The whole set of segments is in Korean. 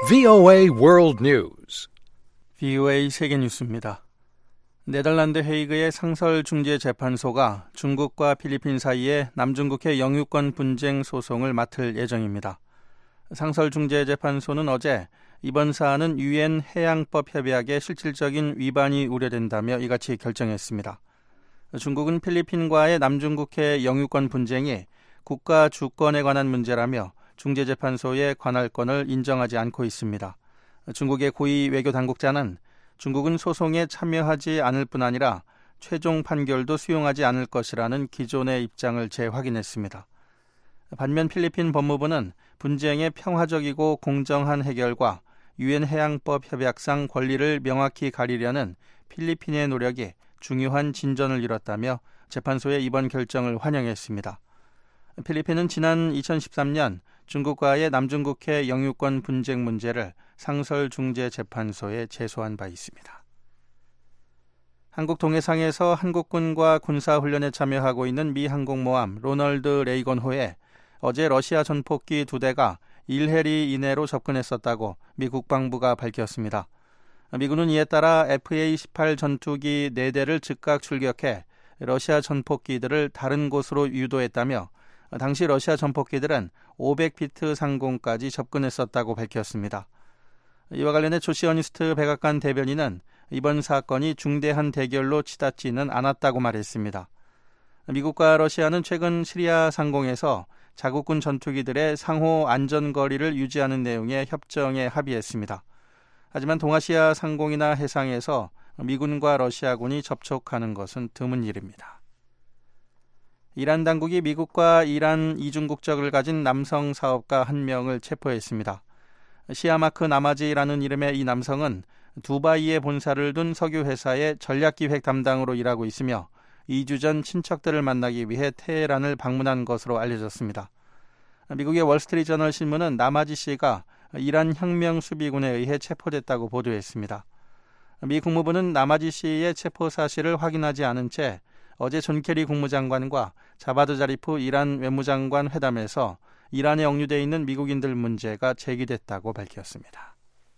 VOA World News. VOA 세계뉴스입니다. 네덜란드 헤이그의 상설중재재판소가 중국과 필리핀 사이에 남중국해 영유권 분쟁 소송을 맡을 예정입니다. 상설중재재판소는 어제 이번 사안은 유엔 해양법 협약의 실질적인 위반이 우려된다며 이같이 결정했습니다. 중국은 필리핀과의 남중국해 영유권 분쟁이 국가 주권에 관한 문제라며 중재재판소의 관할권을 인정하지 않고 있습니다. 중국의 고위 외교당국자는 중국은 소송에 참여하지 않을 뿐 아니라 최종 판결도 수용하지 않을 것이라는 기존의 입장을 재확인했습니다. 반면 필리핀 법무부는 분쟁의 평화적이고 공정한 해결과 유엔 해양법 협약상 권리를 명확히 가리려는 필리핀의 노력이 중요한 진전을 이뤘다며 재판소의 이번 결정을 환영했습니다. 필리핀은 지난 2013년 중국과의 남중국해 영유권 분쟁 문제를 상설중재재판소에 제소한 바 있습니다. 한국 동해상에서 한국군과 군사훈련에 참여하고 있는 미 항공모함 로널드 레이건호에 어제 러시아 전폭기 2대가 일해리 이내로 접근했었다고 미 국방부가 밝혔습니다. 미군은 이에 따라 FA-18 전투기 4대를 즉각 출격해 러시아 전폭기들을 다른 곳으로 유도했다며 당시 러시아 전폭기들은 500피트 상공까지 접근했었다고 밝혔습니다. 이와 관련해 조시어니스트 백악관 대변인은 이번 사건이 중대한 대결로 치닫지는 않았다고 말했습니다. 미국과 러시아는 최근 시리아 상공에서 자국군 전투기들의 상호 안전거리를 유지하는 내용의 협정에 합의했습니다. 하지만 동아시아 상공이나 해상에서 미군과 러시아군이 접촉하는 것은 드문 일입니다. 이란 당국이 미국과 이란 이중 국적을 가진 남성 사업가 1명을 체포했습니다. 시아마크 나마지라는 이름의 이 남성은 두바이에 본사를 둔 석유회사의 전략기획 담당으로 일하고 있으며 2주 전 친척들을 만나기 위해 테헤란을 방문한 것으로 알려졌습니다. 미국의 월스트리트저널 신문은 나마지 씨가 이란 혁명수비군에 의해 체포됐다고 보도했습니다. 미 국무부는 나마지 씨의 체포 사실을 확인하지 않은 채 어제 존 케리 국무장관과 자바드 자리프 이란 외무장관 회담에서 이란에 억류되어 있는 미국인들 문제가 제기됐다고 밝혔습니다.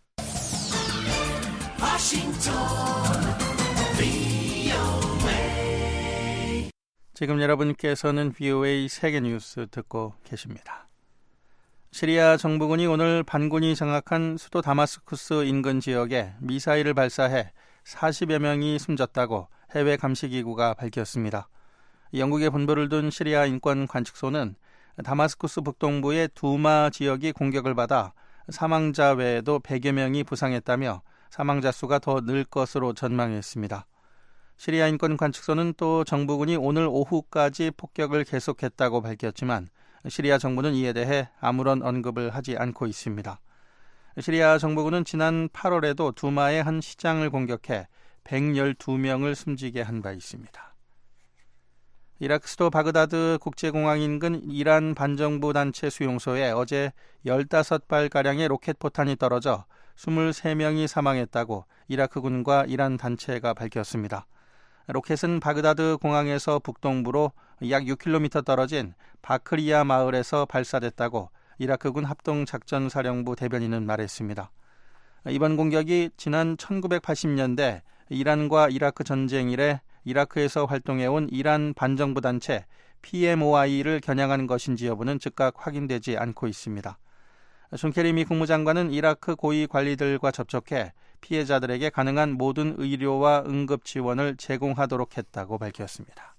지금 여러분께서는 VOA 세계뉴스 듣고 계십니다. 시리아 정부군이 오늘 반군이 장악한 수도 다마스쿠스 인근 지역에 미사일을 발사해 40여 명이 숨졌다고 해외 감시기구가 밝혔습니다. 영국에 본부를 둔 시리아 인권관측소는 다마스쿠스 북동부의 두마 지역이 공격을 받아 사망자 외에도 100여 명이 부상했다며 사망자 수가 더 늘 것으로 전망했습니다. 시리아 인권관측소는 또 정부군이 오늘 오후까지 폭격을 계속했다고 밝혔지만 시리아 정부는 이에 대해 아무런 언급을 하지 않고 있습니다. 시리아 정부군은 지난 8월에도 두마의 한 시장을 공격해 112명을 숨지게 한 바 있습니다. 이라크 수도 바그다드 국제공항 인근 이란 반정부 단체 수용소에 어제 15발가량의 로켓 포탄이 떨어져 23명이 사망했다고 이라크군과 이란 단체가 밝혔습니다. 로켓은 바그다드 공항에서 북동부로 약 6km 떨어진 바크리야 마을에서 발사됐다고 이라크군 합동작전사령부 대변인은 말했습니다. 이번 공격이 지난 1980년대 이란과 이라크 전쟁 이래 이라크에서 활동해온 이란 반정부 단체 PMOI를 겨냥한 것인지 여부는 즉각 확인되지 않고 있습니다. 존 케리 미 국무장관은 이라크 고위 관리들과 접촉해 피해자들에게 가능한 모든 의료와 응급 지원을 제공하도록 했다고 밝혔습니다.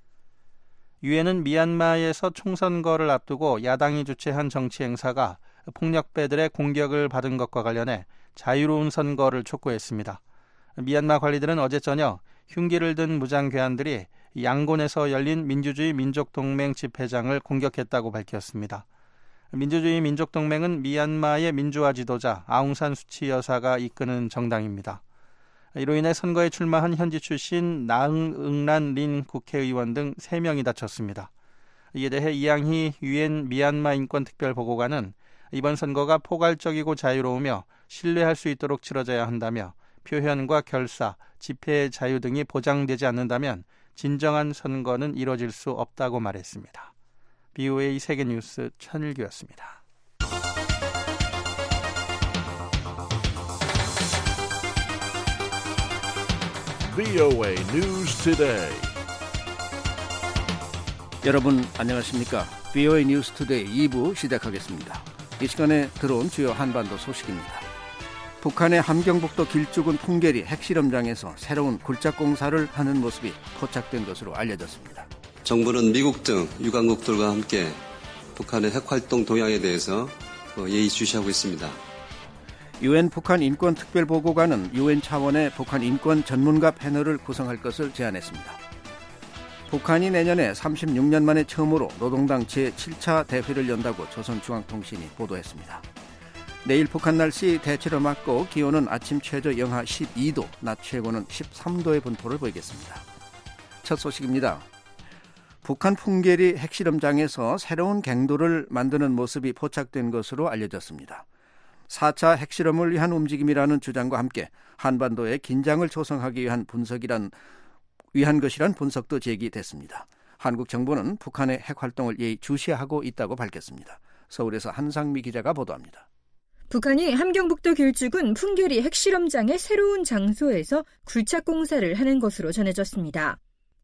유엔은 미얀마에서 총선거를 앞두고 야당이 주최한 정치 행사가 폭력배들의 공격을 받은 것과 관련해 자유로운 선거를 촉구했습니다. 미얀마 관리들은 어제 저녁 흉기를 든 무장괴한들이 양곤에서 열린 민주주의 민족동맹 집회장을 공격했다고 밝혔습니다. 민주주의 민족동맹은 미얀마의 민주화 지도자 아웅산 수치 여사가 이끄는 정당입니다. 이로 인해 선거에 출마한 현지 출신 나응응란 린 국회의원 등 3명이 다쳤습니다. 이에 대해 이양희 유엔 미얀마 인권특별보고관은 이번 선거가 포괄적이고 자유로우며 신뢰할 수 있도록 치러져야 한다며 표현과 결사, 집회의 자유 등이 보장되지 않는다면 진정한 선거는 이뤄질 수 없다고 말했습니다. VOA 세계뉴스 천일규였습니다. VOA News Today. 여러분 안녕하십니까? VOA News Today 2부 시작하겠습니다. 이 시간에 들어온 주요 한반도 소식입니다. 북한의 함경북도 길쭉은 풍계리 핵실험장에서 새로운 굴착 공사를 하는 모습이 포착된 것으로 알려졌습니다. 정부는 미국 등 유관국들과 함께 북한의 핵활동 동향에 대해서 예의주시하고 있습니다. 유엔 북한 인권 특별보고관은 유엔 차원의 북한 인권 전문가 패널을 구성할 것을 제안했습니다. 북한이 내년에 36년 만에 처음으로 노동당 제7차 대회를 연다고 조선중앙통신이 보도했습니다. 내일 북한 날씨 대체로 맑고 기온은 아침 최저 영하 12도, 낮 최고는 13도의 분포를 보이겠습니다. 첫 소식입니다. 북한 풍계리 핵실험장에서 새로운 갱도를 만드는 모습이 포착된 것으로 알려졌습니다. 4차 핵실험을 위한 움직임이라는 주장과 함께 한반도의 긴장을 조성하기 위한 것이란 분석도 제기됐습니다. 한국 정부는 북한의 핵활동을 예의주시하고 있다고 밝혔습니다. 서울에서 한상미 기자가 보도합니다. 북한이 함경북도 길쭉은 풍계리 핵실험장의 새로운 장소에서 굴착 공사를 하는 것으로 전해졌습니다.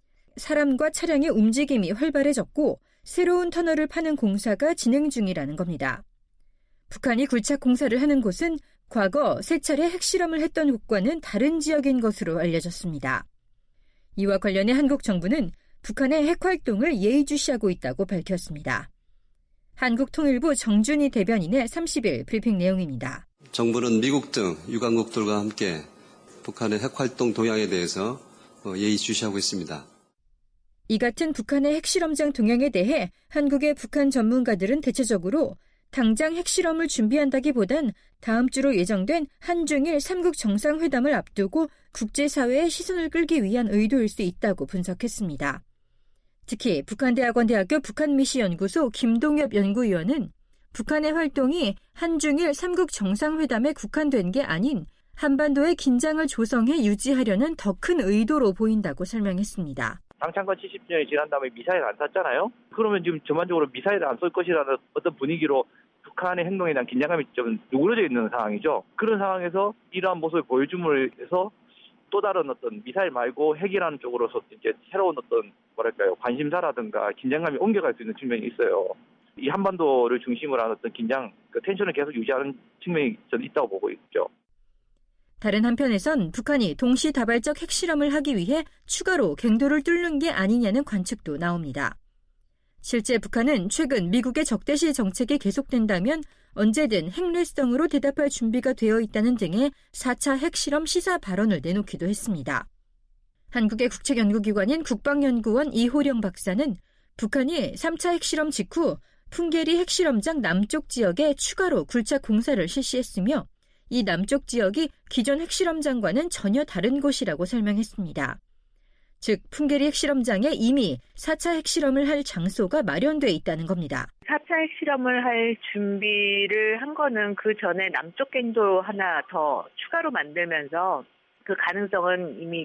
사람과 차량의 움직임이 활발해졌고 새로운 터널을 파는 공사가 진행 중이라는 겁니다. 북한이 굴착 공사를 하는 곳은 과거 3차례 핵실험을 했던 곳과는 다른 지역인 것으로 알려졌습니다. 이와 관련해 한국 정부는 북한의 핵활동을 예의주시하고 있다고 밝혔습니다. 한국통일부 정준희 대변인의 30일 브리핑 내용입니다. 정부는 미국 등 유관국들과 함께 북한의 핵활동 동향에 대해서 예의주시하고 있습니다. 이 같은 북한의 핵실험장 동향에 대해 한국의 북한 전문가들은 대체적으로 당장 핵실험을 준비한다기보단 다음 주로 예정된 한중일 3국 정상회담을 앞두고 국제사회의 시선을 끌기 위한 의도일 수 있다고 분석했습니다. 특히 북한대학원대학교 북한미시연구소 김동엽 연구위원은 북한의 활동이 한중일 3국 정상회담에 국한된 게 아닌 한반도의 긴장을 조성해 유지하려는 더 큰 의도로 보인다고 설명했습니다. 당창건 70년이 지난 다음에 미사일 안 쐈잖아요. 그러면 지금 전반적으로 미사일을 안 쏠 것이라는 어떤 분위기로 북한의 행동에 대한 긴장감이 좀 누그러져 있는 상황이죠. 그런 상황에서 이러한 모습을 보여줌을 해서 또 다른 어떤 미사일 말고 핵이라는 쪽으로서 이제 새로운 어떤 관심사라든가 긴장감이 옮겨갈 수 있는 측면이 있어요. 이 한반도를 중심으로 하는 어떤 긴장, 텐션을 계속 유지하는 측면이 저는 있다고 보고 있죠. 다른 한편에선 북한이 동시다발적 핵실험을 하기 위해 추가로 갱도를 뚫는 게 아니냐는 관측도 나옵니다. 실제 북한은 최근 미국의 적대시 정책이 계속된다면 언제든 핵례성으로 대답할 준비가 되어 있다는 등의 4차 핵실험 시사 발언을 내놓기도 했습니다. 한국의 국책연구기관인 국방연구원 이호령 박사는 북한이 3차 핵실험 직후 풍계리 핵실험장 남쪽 지역에 추가로 굴착 공사를 실시했으며 이 남쪽 지역이 기존 핵실험장과는 전혀 다른 곳이라고 설명했습니다. 즉, 풍계리 핵실험장에 이미 4차 핵실험을 할 장소가 마련돼 있다는 겁니다. 4차 핵실험을 할 준비를 한 거는 그 전에 남쪽 갱도 하나 더 추가로 만들면서 그 가능성은 이미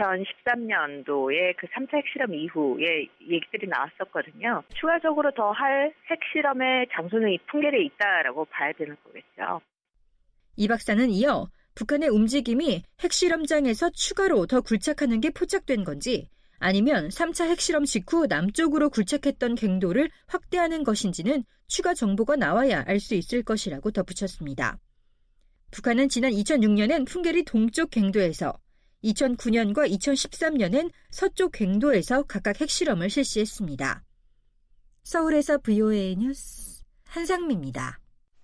2013년도에 그 3차 핵실험 이후에 얘기들이 나왔었거든요. 추가적으로 더 할 핵실험의 장소는 이 풍계리에 있다라고 봐야 되는 거겠죠. 이 박사는 이어 북한의 움직임이 핵실험장에서 추가로 더 굴착하는 게 포착된 건지 아니면 3차 핵실험 직후 남쪽으로 굴착했던 갱도를 확대하는 것인지는 추가 정보가 나와야 알 수 있을 것이라고 덧붙였습니다. 북한은 지난 2006년엔 풍계리 동쪽 갱도에서 2009년과 2013년엔 서쪽 갱도에서 각각 핵실험을 실시했습니다. 서울에서 VOA 뉴스 한상미입니다.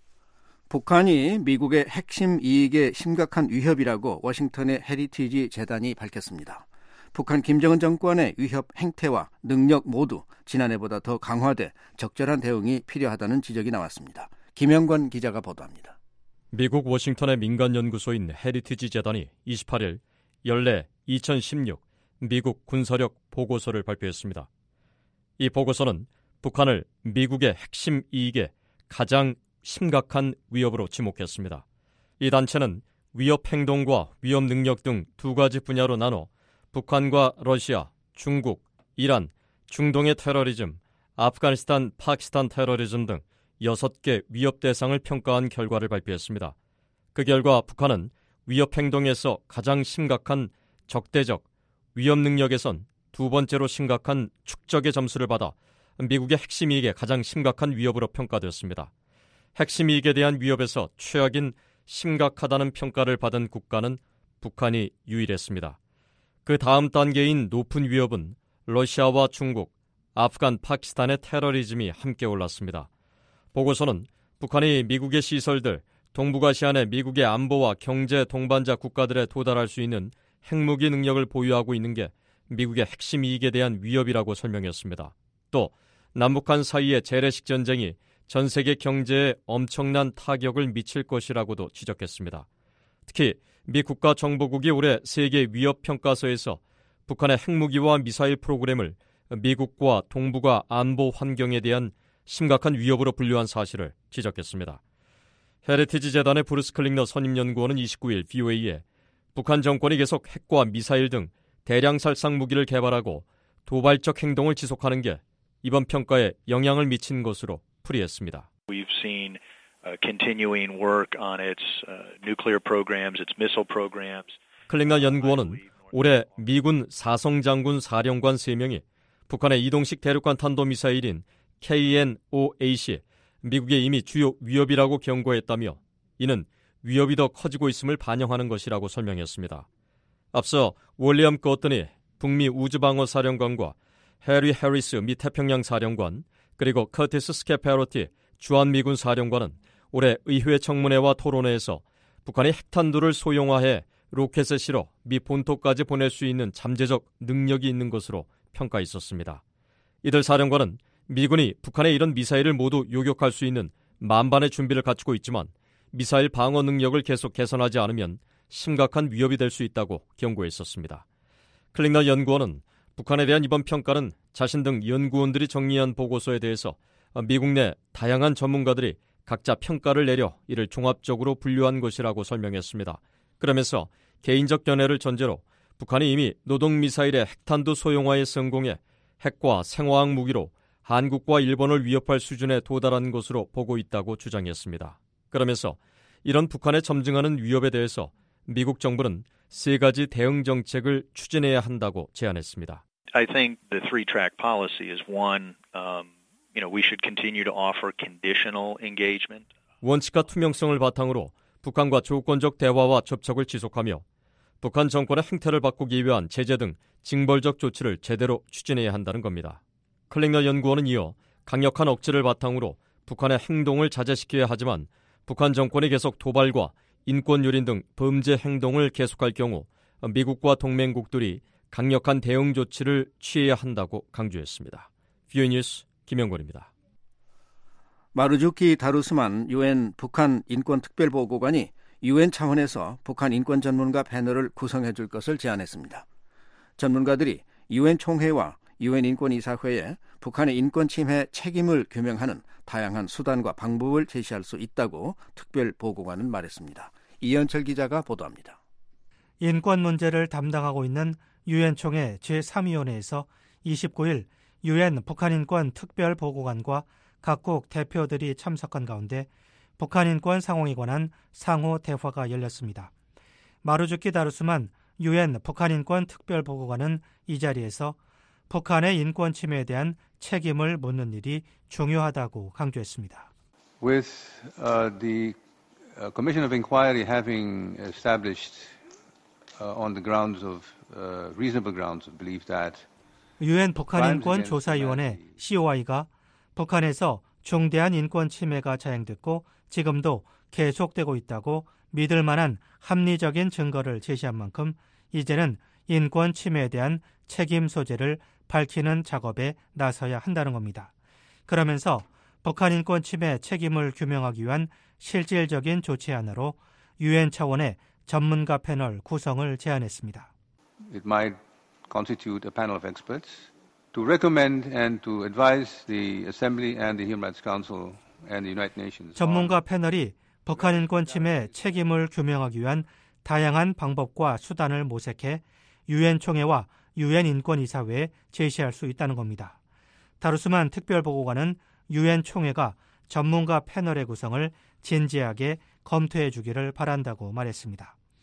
북한이 미국의 핵심 이익에 심각한 위협이라고 워싱턴의 헤리티지 재단이 밝혔습니다. 북한 김정은 정권의 위협 행태와 능력 모두 지난해보다 더 강화돼 적절한 대응이 필요하다는 지적이 나왔습니다. 김영권 기자가 보도합니다. 미국 워싱턴의 민간연구소인 헤리티지 재단이 28일 연례 2016 미국 군사력 보고서를 발표했습니다. 이 보고서는 북한을 미국의 핵심 이익에 가장 심각한 위협으로 지목했습니다. 이 단체는 위협 행동과 위협 능력 등 두 가지 분야로 나눠 북한과 러시아, 중국, 이란, 중동의 테러리즘, 아프가니스탄, 파키스탄 테러리즘 등 6개 위협 대상을 평가한 결과를 발표했습니다. 그 결과 북한은 위협 행동에서 가장 심각한 적대적, 위협 능력에선 두 번째로 심각한 축적의 점수를 받아 미국의 핵심 이익에 가장 심각한 위협으로 평가되었습니다. 핵심 이익에 대한 위협에서 최악인 심각하다는 평가를 받은 국가는 북한이 유일했습니다. 그 다음 단계인 높은 위협은 러시아와 중국, 아프간, 파키스탄의 테러리즘이 함께 올랐습니다. 보고서는 북한이 미국의 시설들, 동북아시아 내 미국의 안보와 경제 동반자 국가들에 도달할 수 있는 핵무기 능력을 보유하고 있는 게 미국의 핵심 이익에 대한 위협이라고 설명했습니다. 또 남북한 사이의 재래식 전쟁이 전 세계 경제에 엄청난 타격을 미칠 것이라고도 지적했습니다. 특히 미 국가정보국이 올해 세계 위협평가서에서 북한의 핵무기와 미사일 프로그램을 미국과 동북아 안보 환경에 대한 심각한 위협으로 분류한 사실을 지적했습니다. 헤리티지 재단의 브루스 클링너 선임연구원은 29일 VOA에 북한 정권이 계속 핵과 미사일 등 대량 살상 무기를 개발하고 도발적 행동을 지속하는 게 이번 평가에 영향을 미친 것으로 풀이했습니다. We've seen continuing work on its nuclear programs, its missile programs. 클링너 연구원은 올해 미군 사성장군 사령관 3명이 북한의 이동식 대륙간 탄도미사일인 KN-5A시 미국의 이미 주요 위협이라고 경고했다며 이는 위협이 더 커지고 있음을 반영하는 것이라고 설명했습니다. 앞서 윌리엄 거트니 북미 우주방어사령관과 해리 해리스 미 태평양 사령관 그리고 커티스 스케페로티 주한미군 사령관은 올해 의회 청문회와 토론회에서 북한이 핵탄두를 소형화해 로켓에 실어 미 본토까지 보낼 수 있는 잠재적 능력이 있는 것으로 평가했었습니다. 이들 사령관은 미군이 북한의 이런 미사일을 모두 요격할 수 있는 만반의 준비를 갖추고 있지만 미사일 방어 능력을 계속 개선하지 않으면 심각한 위협이 될 수 있다고 경고했었습니다. 클링너 연구원은 북한에 대한 이번 평가는 자신 등 연구원들이 정리한 보고서에 대해서 미국 내 다양한 전문가들이 각자 평가를 내려 이를 종합적으로 분류한 것이라고 설명했습니다. 그러면서 개인적 견해를 전제로 북한이 이미 노동미사일의 핵탄두 소형화에 성공해 핵과 생화학 무기로 한국과 일본을 위협할 수준에 도달한 것으로 보고 있다고 주장했습니다. 그러면서 이런 북한에 점증하는 위협에 대해서 미국 정부는 3가지 대응 정책을 추진해야 한다고 제안했습니다. I think the three-track policy is one, we should continue to offer conditional engagement. 원칙과 투명성을 바탕으로 북한과 조건적 대화와 접촉을 지속하며 북한 정권의 행태를 바꾸기 위한 제재 등 징벌적 조치를 제대로 추진해야 한다는 겁니다. 클링너 연구원은 이어 강력한 억지를 바탕으로 북한의 행동을 자제시켜야 하지만 북한 정권이 계속 도발과 인권유린 등 범죄 행동을 계속할 경우 미국과 동맹국들이 강력한 대응 조치를 취해야 한다고 강조했습니다. VOA 뉴스 김영권입니다. 마루주키 다루스만 UN 북한 인권특별보고관이 UN 차원에서 북한 인권 전문가 패널을 구성해 줄 것을 제안했습니다. 전문가들이 UN 총회와 UN 인권이사회에 북한의 인권 침해 책임을 규명하는 다양한 수단과 방법을 제시할 수 있다고 특별보고관은 말했습니다. 이현철 기자가 보도합니다. 인권 문제를 담당하고 있는 UN 총회 제3위원회에서 29일 UN 북한 인권 특별보고관과 각국 대표들이 참석한 가운데 북한 인권 상황에 관한 상호 대화가 열렸습니다. 마루주키 다루스만 UN 북한 인권 특별보고관은 이 자리에서 북한의 인권 침해에 대한 책임을 묻는 일이 중요하다고 강조했습니다. With the Commission of Inquiry having established on the grounds of reasonable grounds of belief that UN 북한 인권 조사위원회 COI가 북한에서 중대한 인권 침해가 자행됐고 지금도 계속되고 있다고 믿을 만한 합리적인 증거를 제시한 만큼 이제는 인권 침해에 대한 책임 소재를 밝히는 작업에 나서야 한다는 겁니다. 그러면서 북한 인권 침해 책임을 규명하기 위한 실질적인 조치 하나로 UN 차원의 전문가 패널 구성을 제안했습니다. It might constitute a panel of experts to recommend and to advise the Assembly and the Human Rights Council and the United Nations. 전문가 패널이 북한 인권 침해 책임을 규명하기 위한 다양한 방법과 수단을 모색해 UN 총회와 UN 인권이사회에 제시할 수 있다는 겁니다. 다루스만 특별보고관은 UN 총회가 전문가 패널의 구성을 진지하게 검토해 주기를 바란다고 말했습니다.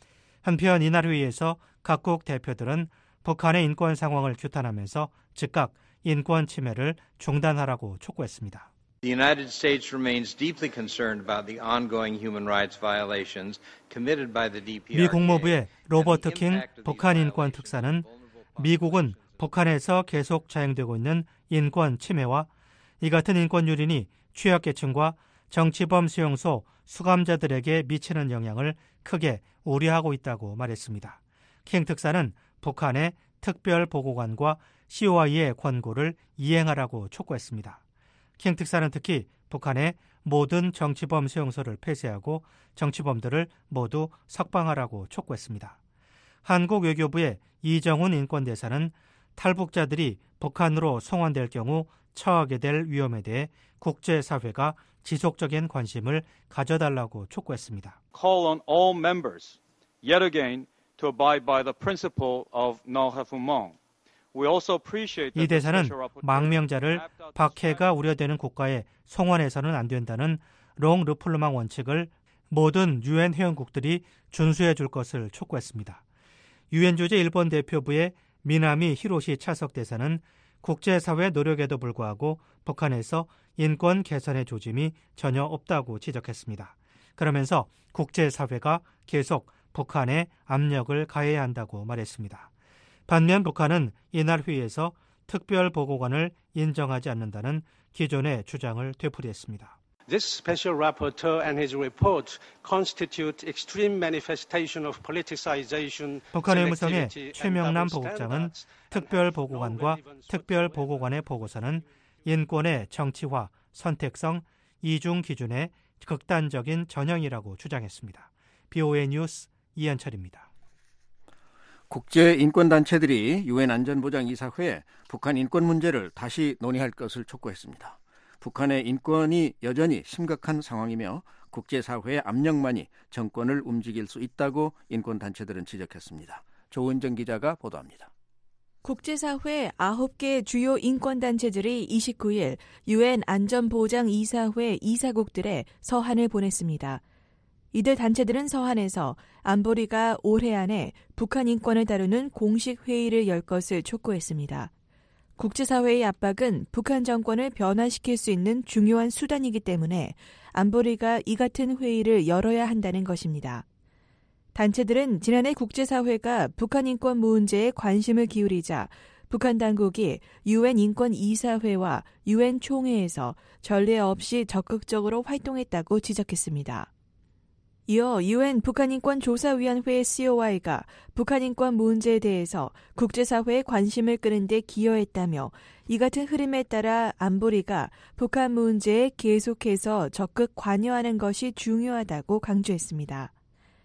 한편 이날 회의에서 각국 대표들은 북한의 인권 상황을 규탄하면서 즉각 인권 침해를 중단하라고 촉구했습니다. The United States remains deeply concerned about the ongoing human rights violations committed by the DPRK. 미 국무부의 로버트 킹 북한 인권 특사는 미국은 북한에서 계속 자행되고 있는 인권 침해와 이 같은 인권 유린이 취약계층과 정치범 수용소 수감자들에게 미치는 영향을 크게 우려하고 있다고 말했습니다. 킹 특사는 북한의 특별보고관과 COI의 권고를 이행하라고 촉구했습니다. 킹 특사는 특히 북한의 모든 정치범 수용소를 폐쇄하고 정치범들을 모두 석방하라고 촉구했습니다. 한국 외교부의 이정훈 인권대사는 탈북자들이 북한으로 송환될 경우 처하게 될 위험에 대해 국제사회가 지속적인 관심을 가져달라고 촉구했습니다. Call on all members yet again to abide by the principle of non-refoulement. 이 대사는 망명자를 박해가 우려되는 국가에 송환해서는 안 된다는 롱 르플르망 원칙을 모든 유엔 회원국들이 준수해 줄 것을 촉구했습니다. 유엔 주재 일본 대표부의 미나미 히로시 차석 대사는 국제사회 노력에도 불구하고 북한에서 인권 개선의 조짐이 전혀 없다고 지적했습니다. 그러면서 국제사회가 계속 북한에 압력을 가해야 한다고 말했습니다. 반면 북한은 이날 회의에서 특별보고관을 인정하지 않는다는 기존의 주장을 되풀이했습니다. This special rapporteur and his report constitute extreme manifestation of politicization. 북한 외무성의 최명남 보국장은 특별보고관과 특별보고관의 보고서는 인권의 정치화, 선택성, 이중 기준의 극단적인 전형이라고 주장했습니다. BOA 뉴스 이현철입니다. 국제인권단체들이 유엔 안전보장이사회에 북한 인권 문제를 다시 논의할 것을 촉구했습니다. 북한의 인권이 여전히 심각한 상황이며 국제사회의 압력만이 정권을 움직일 수 있다고 인권단체들은 지적했습니다. 조은정 기자가 보도합니다. 국제사회 9개 주요 인권단체들이 29일 유엔 안전보장이사회 이사국들에 서한을 보냈습니다. 이들 단체들은 서한에서 안보리가 올해 안에 북한 인권을 다루는 공식 회의를 열 것을 촉구했습니다. 국제사회의 압박은 북한 정권을 변화시킬 수 있는 중요한 수단이기 때문에 안보리가 이 같은 회의를 열어야 한다는 것입니다. 단체들은 지난해 국제사회가 북한 인권 문제에 관심을 기울이자 북한 당국이 유엔 인권이사회와 유엔 총회에서 전례 없이 적극적으로 활동했다고 지적했습니다. 이어 유엔 북한인권조사위원회 COI가 북한 인권 문제에 대해서 국제사회의 관심을 끄는 데 기여했다며 이 같은 흐름에 따라 안보리가 북한 문제에 계속해서 적극 관여하는 것이 중요하다고 강조했습니다.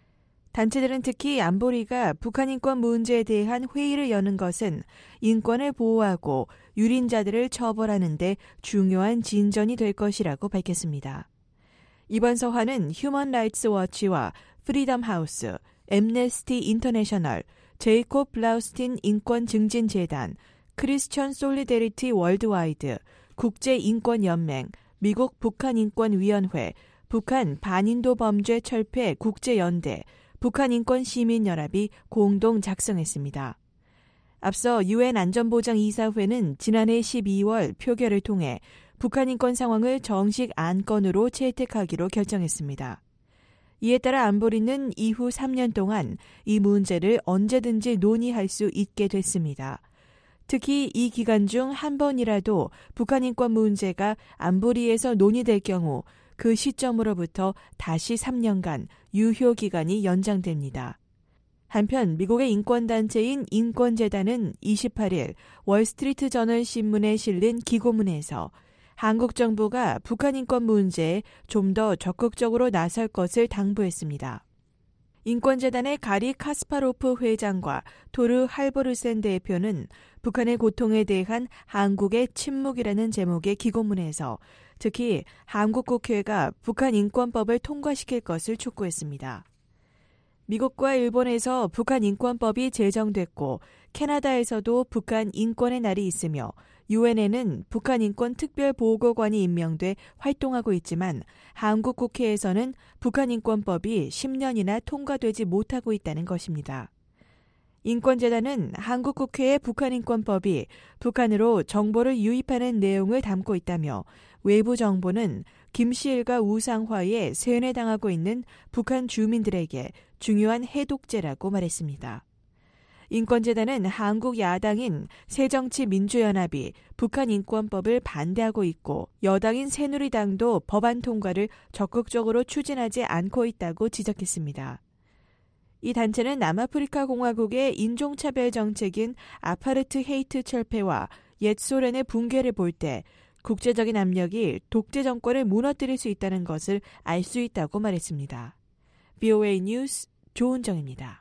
단체들은 특히 안보리가 북한 인권 문제에 대한 회의를 여는 것은 인권을 보호하고 유린자들을 처벌하는 데 중요한 진전이 될 것이라고 밝혔습니다. 이번 서한은 휴먼 라이츠 워치와 프리덤 하우스, 앰네스티 인터내셔널, 제이콥 블라우스틴 인권증진재단, 크리스천 솔리데리티 월드와이드, 국제인권연맹, 미국 북한인권위원회, 북한 반인도 범죄 철폐 국제연대, 북한인권시민연합이 공동 작성했습니다. 앞서 유엔 안전보장이사회는 지난해 12월 표결을 통해 북한 인권 상황을 정식 안건으로 채택하기로 결정했습니다. 이에 따라 안보리는 이후 3년 동안 이 문제를 언제든지 논의할 수 있게 됐습니다. 특히 이 기간 중 한 번이라도 북한 인권 문제가 안보리에서 논의될 경우 그 시점으로부터 다시 3년간 유효 기간이 연장됩니다. 한편 미국의 인권단체인 인권재단은 28일 월스트리트 저널 신문에 실린 기고문에서 한국 정부가 북한 인권 문제에 좀 더 적극적으로 나설 것을 당부했습니다. 인권재단의 가리 카스파로프 회장과 토르 할버르센 대표는 북한의 고통에 대한 한국의 침묵이라는 제목의 기고문에서 특히 한국 국회가 북한 인권법을 통과시킬 것을 촉구했습니다. 미국과 일본에서 북한 인권법이 제정됐고 캐나다에서도 북한 인권의 날이 있으며 유엔에는 북한 인권 특별보고관이 임명돼 활동하고 있지만 한국 국회에서는 북한 인권법이 10년이나 통과되지 못하고 있다는 것입니다. 인권재단은 한국 국회의 북한 인권법이 북한으로 정보를 유입하는 내용을 담고 있다며 외부 정보는 김씨 일가 우상화에 세뇌당하고 있는 북한 주민들에게 중요한 해독제라고 말했습니다. 인권재단은 한국 야당인 새정치민주연합이 북한 인권법을 반대하고 있고 여당인 새누리당도 법안 통과를 적극적으로 추진하지 않고 있다고 지적했습니다. 이 단체는 남아프리카 공화국의 인종차별 정책인 아파르트 헤이트 철폐와 옛 소련의 붕괴를 볼 때 국제적인 압력이 독재 정권을 무너뜨릴 수 있다는 것을 알 수 있다고 말했습니다. VOA 뉴스 조은정입니다.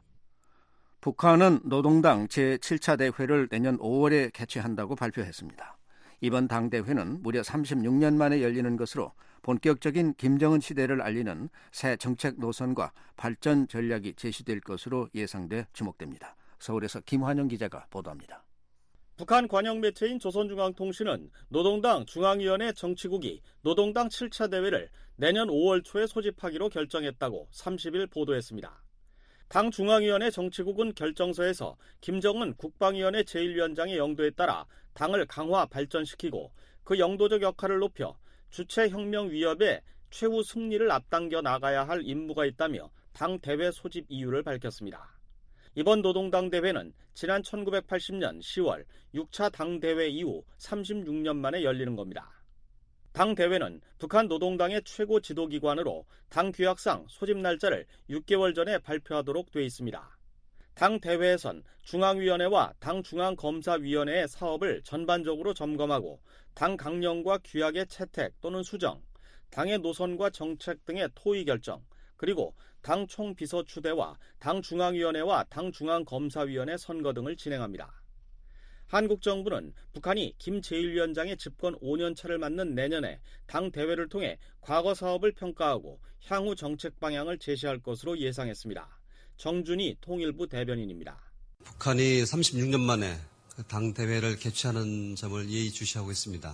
북한은 노동당 제7차 대회를 내년 5월에 개최한다고 발표했습니다. 이번 당대회는 무려 36년 만에 열리는 것으로 본격적인 김정은 시대를 알리는 새 정책 노선과 발전 전략이 제시될 것으로 예상돼 주목됩니다. 서울에서 김환영 기자가 보도합니다. 북한 관영 매체인 조선중앙통신은 노동당 중앙위원회 정치국이 노동당 7차 대회를 내년 5월 초에 소집하기로 결정했다고 30일 보도했습니다. 당 중앙위원회 정치국은 결정서에서 김정은 국방위원회 제1위원장의 영도에 따라 당을 강화 발전시키고 그 영도적 역할을 높여 주체혁명 위협에 최후 승리를 앞당겨 나가야 할 임무가 있다며 당 대회 소집 이유를 밝혔습니다. 이번 노동당 대회는 지난 1980년 10월 6차 당대회 이후 36년 만에 열리는 겁니다. 당 대회는 북한 노동당의 최고 지도기관으로 당 규약상 소집 날짜를 6개월 전에 발표하도록 돼 있습니다. 당 대회에선 중앙위원회와 당 중앙검사위원회의 사업을 전반적으로 점검하고 당 강령과 규약의 채택 또는 수정, 당의 노선과 정책 등의 토의 결정, 그리고 당 총비서추대와 당 중앙위원회와 당 중앙검사위원회 선거 등을 진행합니다. 한국 정부는 북한이 김 제1위원장의 집권 5년차를 맞는 내년에 당 대회를 통해 과거 사업을 평가하고 향후 정책 방향을 제시할 것으로 예상했습니다. 정준희 통일부 대변인입니다. 북한이 36년 만에 당 대회를 개최하는 점을 예의주시하고 있습니다.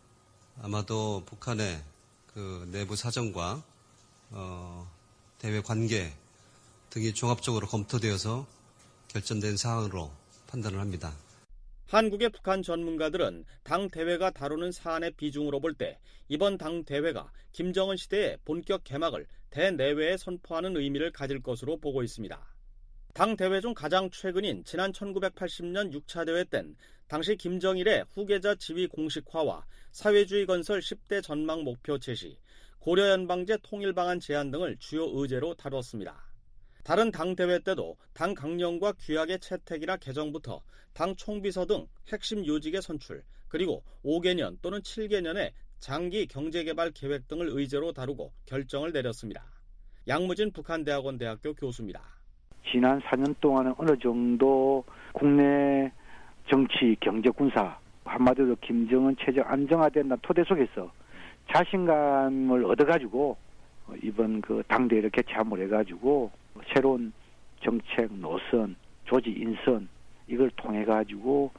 아마도 북한의 그 내부 사정과 대외 관계 등이 종합적으로 검토되어서 결정된 사항으로 판단을 합니다. 한국의 북한 전문가들은 당 대회가 다루는 사안의 비중으로 볼 때 이번 당 대회가 김정은 시대의 본격 개막을 대내외에 선포하는 의미를 가질 것으로 보고 있습니다. 당 대회 중 가장 최근인 지난 1980년 6차 대회 땐 당시 김정일의 후계자 지위 공식화와 사회주의 건설 10대 전망 목표 제시, 고려 연방제 통일 방안 제안 등을 주요 의제로 다뤘습니다. 다른 당 대회 때도 당 강령과 규약의 채택이나 개정부터 당 총비서 등 핵심 요직의 선출, 그리고 5개년 또는 7개년의 장기 경제개발 계획 등을 의제로 다루고 결정을 내렸습니다. 양무진 북한대학원 대학교 교수입니다. 지난 4년 동안은 어느 정도 국내 정치, 경제, 군사, 한마디로 김정은 체제 안정화된 토대 속에서 자신감을 얻어가지고 이번 그 당대회를 개최함을 해가지고 새로운 정책 노선, 조직 인선 이걸 통해 가지고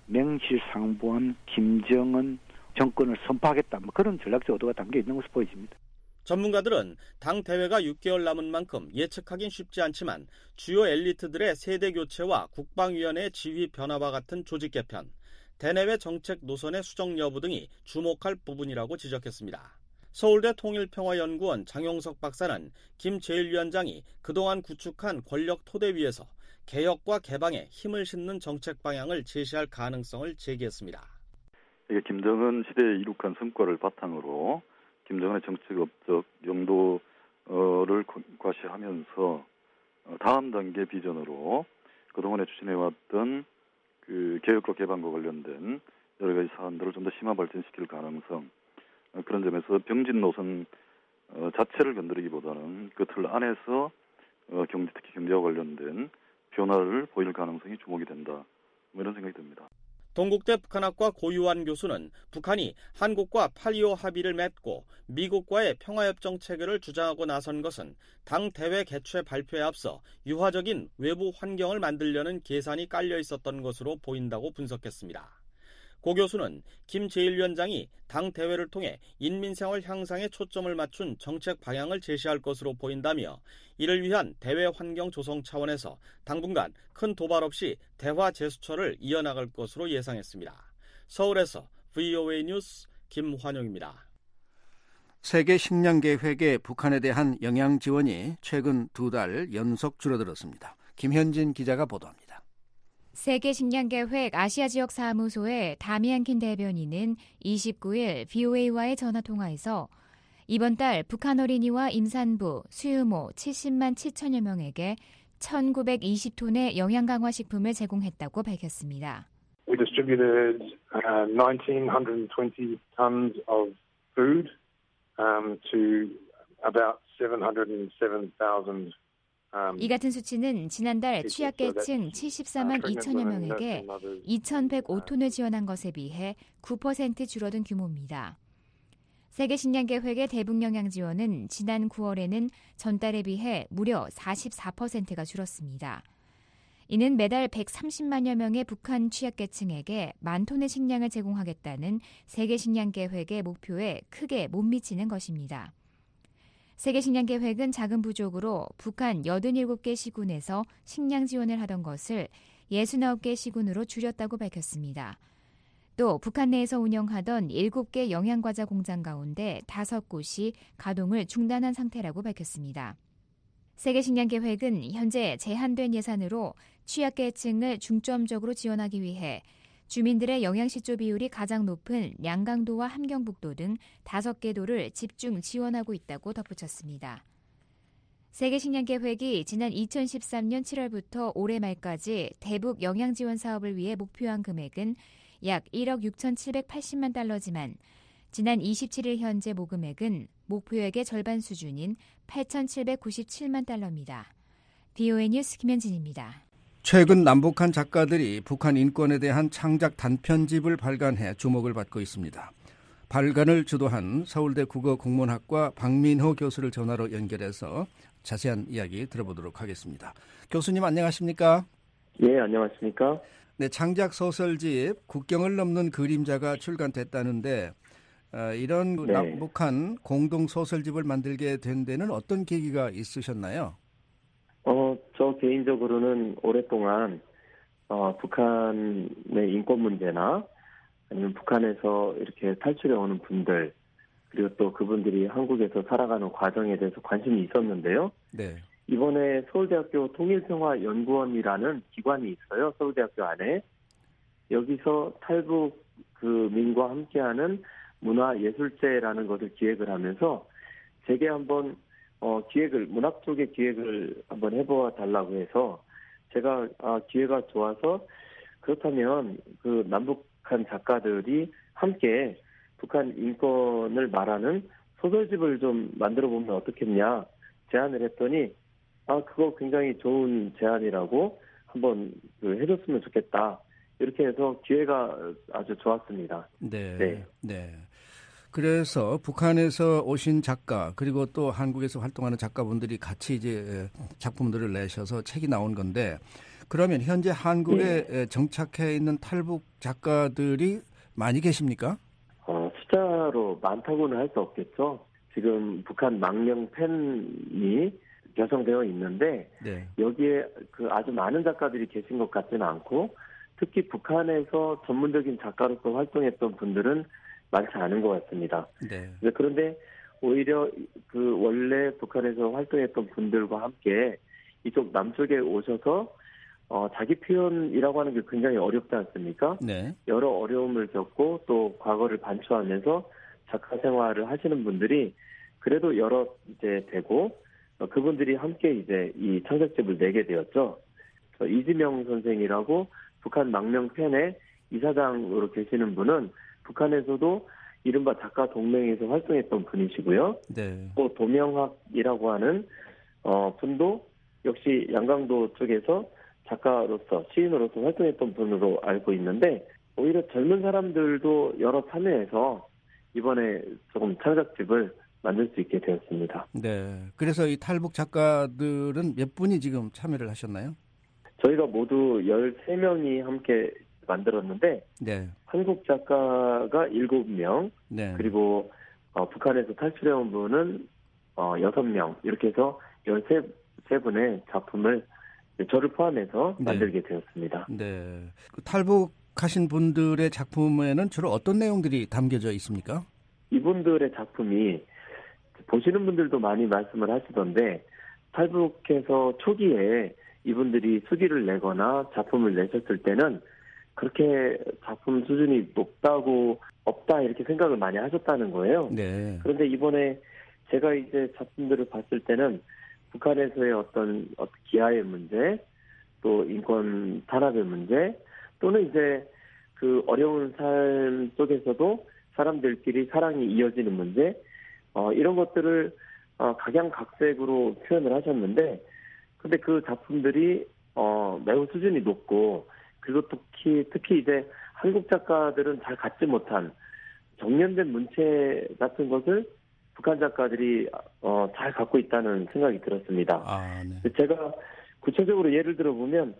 명실상부한 김정은 정권을 선포하겠다. 그런 전략적 의도가 담겨 있는 것으로 보여집니다. 전문가들은 당 대회가 6개월 남은 만큼 예측하긴 쉽지 않지만 주요 엘리트들의 세대 교체와 국방위원회의 지휘 변화와 같은 조직 개편, 대내외 정책 노선의 수정 여부 등이 주목할 부분이라고 지적했습니다. 서울대 통일평화연구원 장용석 박사는 김 제1위원장이 그동안 구축한 권력 토대 위에서 개혁과 개방에 힘을 싣는 정책 방향을 제시할 가능성을 제기했습니다. 이게 김정은 시대에 이룩한 성과를 바탕으로 김정은의 정책 업적 영도를 과시하면서 다음 단계 비전으로 그동안에 추진해왔던 그 개혁과 개방과 관련된 여러 가지 사안들을 좀 더 심화 발전시킬 가능성, 그런 점에서 병진 노선 자체를 건드리기보다는 그 틀 안에서 특히 경제와 관련된 변화를 보일 가능성이 주목이 된다. 이런 생각이 듭니다. 동국대 북한학과 고유환 교수는 북한이 한국과 8.25 합의를 맺고 미국과의 평화협정 체결을 주장하고 나선 것은 당 대회 개최 발표에 앞서 유화적인 외부 환경을 만들려는 계산이 깔려 있었던 것으로 보인다고 분석했습니다. 고 교수는 김 제1위원장이 당 대회를 통해 인민생활 향상에 초점을 맞춘 정책 방향을 제시할 것으로 보인다며 이를 위한 대외 환경 조성 차원에서 당분간 큰 도발 없이 대화 제스처를 이어나갈 것으로 예상했습니다. 서울에서 VOA 뉴스 김환용입니다. 세계 식량 계획의 북한에 대한 영향 지원이 최근 2달 연속 줄어들었습니다. 김현진 기자가 보도합니다. 세계식량계획 아시아지역 사무소의 다미안킨 대변인은 29일 VOA와의 전화통화에서 이번 달 북한 어린이와 임산부, 수유모 70만 7천여 명에게 1,920톤의 영양강화식품을 제공했다고 밝혔습니다. We distributed 1,920 tons of food to about 707,000. 이 같은 수치는 지난달 취약계층 74만 2천여 명에게 2,105톤을 지원한 것에 비해 9% 줄어든 규모입니다. 세계식량계획의 대북영양 지원은 지난 9월에는 전달에 비해 무려 44%가 줄었습니다. 이는 매달 130만여 명의 북한 취약계층에게 10,000톤의 식량을 제공하겠다는 세계식량계획의 목표에 크게 못 미치는 것입니다. 세계식량계획은 자금 부족으로 북한 87개 시군에서 식량 지원을 하던 것을 69개 시군으로 줄였다고 밝혔습니다. 또 북한 내에서 운영하던 7개 영양과자 공장 가운데 5곳이 가동을 중단한 상태라고 밝혔습니다. 세계식량계획은 현재 제한된 예산으로 취약계층을 중점적으로 지원하기 위해 주민들의 영양실조 비율이 가장 높은 양강도와 함경북도 등 5개 도를 집중 지원하고 있다고 덧붙였습니다. 세계식량계획이 지난 2013년 7월부터 올해 말까지 대북 영양지원 사업을 위해 목표한 금액은 약 1억 6,780만 달러지만 지난 27일 현재 모금액은 목표액의 절반 수준인 8,797만 달러입니다. VOA 뉴스 김현진입니다. 최근 남북한 작가들이 북한 인권에 대한 창작 단편집을 발간해 주목을 받고 있습니다. 발간을 주도한 서울대 국어국문학과 박민호 교수를 전화로 연결해서 자세한 이야기 들어보도록 하겠습니다. 교수님 안녕하십니까? 예, 안녕하십니까? 네, 창작 소설집 국경을 넘는 그림자가 출간됐다는데 이런 네. 남북한 공동 소설집을 만들게 된 데는 어떤 계기가 있으셨나요? 저 개인적으로는 오랫동안 북한의 인권 문제나 아니면 북한에서 이렇게 탈출해 오는 분들 그리고 또 그분들이 한국에서 살아가는 과정에 대해서 관심이 있었는데요. 네. 이번에 서울대학교 통일평화연구원이라는 기관이 있어요. 서울대학교 안에. 여기서 탈북 민과 함께하는 문화예술제라는 것을 기획을 하면서 제게 한번 문학 쪽의 기획을 한번 해보아 달라고 해서 제가 기회가 좋아서 그렇다면 그 남북한 작가들이 함께 북한 인권을 말하는 소설집을 좀 만들어 보면 어떻겠냐 제안을 했더니 그거 굉장히 좋은 제안이라고 한번 해줬으면 좋겠다. 이렇게 해서 기회가 아주 좋았습니다. 네. 그래서 북한에서 오신 작가 그리고 또 한국에서 활동하는 작가분들이 같이 이제 작품들을 내셔서 책이 나온 건데 그러면 현재 한국에 정착해 있는 탈북 작가들이 많이 계십니까? 숫자로 많다고는 할 수 없겠죠. 지금 북한 망명 팬이 결성되어 있는데 여기에 아주 많은 작가들이 계신 것 같지는 않고 특히 북한에서 전문적인 작가로서 활동했던 분들은 많지 않은 것 같습니다. 네. 그런데 오히려 원래 북한에서 활동했던 분들과 함께 이쪽 남쪽에 오셔서 자기 표현이라고 하는 게 굉장히 어렵지 않습니까? 네. 여러 어려움을 겪고 또 과거를 반추하면서 작가 생활을 하시는 분들이 그래도 여러 이제 되고 그분들이 함께 이제 이 창작집을 내게 되었죠. 이지명 선생이라고 북한 망명 팬의 이사장으로 계시는 분은 북한에서도 이른바 작가 동맹에서 활동했던 분이시고요. 네. 또 도명학이라고 하는 분도 역시 양강도 쪽에서 작가로서 시인으로서 활동했던 분으로 알고 있는데 오히려 젊은 사람들도 여러 참여해서 이번에 조금 창작집을 만들 수 있게 되었습니다. 네. 그래서 이 탈북 작가들은 몇 분이 지금 참여를 하셨나요? 저희가 모두 13명이 함께 만들었는데 한국 작가가 7명 그리고 북한에서 탈출해온 분은 6명 이렇게 해서 13분의 작품을 저를 포함해서 만들게 되었습니다. 네. 탈북하신 분들의 작품에는 주로 어떤 내용들이 담겨져 있습니까? 이분들의 작품이 보시는 분들도 많이 말씀을 하시던데 탈북해서 초기에 이분들이 수기를 내거나 작품을 내셨을 때는 그렇게 작품 수준이 높다고 없다 이렇게 생각을 많이 하셨다는 거예요. 그런데 이번에 제가 이제 작품들을 봤을 때는 북한에서의 어떤 기아의 문제, 또 인권 탄압의 문제, 또는 이제 그 어려운 삶 속에서도 사람들끼리 사랑이 이어지는 문제, 이런 것들을 각양각색으로 표현을 하셨는데, 근데 그 작품들이 매우 수준이 높고, 그리고 특히 이제 한국 작가들은 잘 갖지 못한 정련된 문체 같은 것을 북한 작가들이 잘 갖고 있다는 생각이 들었습니다. 제가 구체적으로 예를 들어보면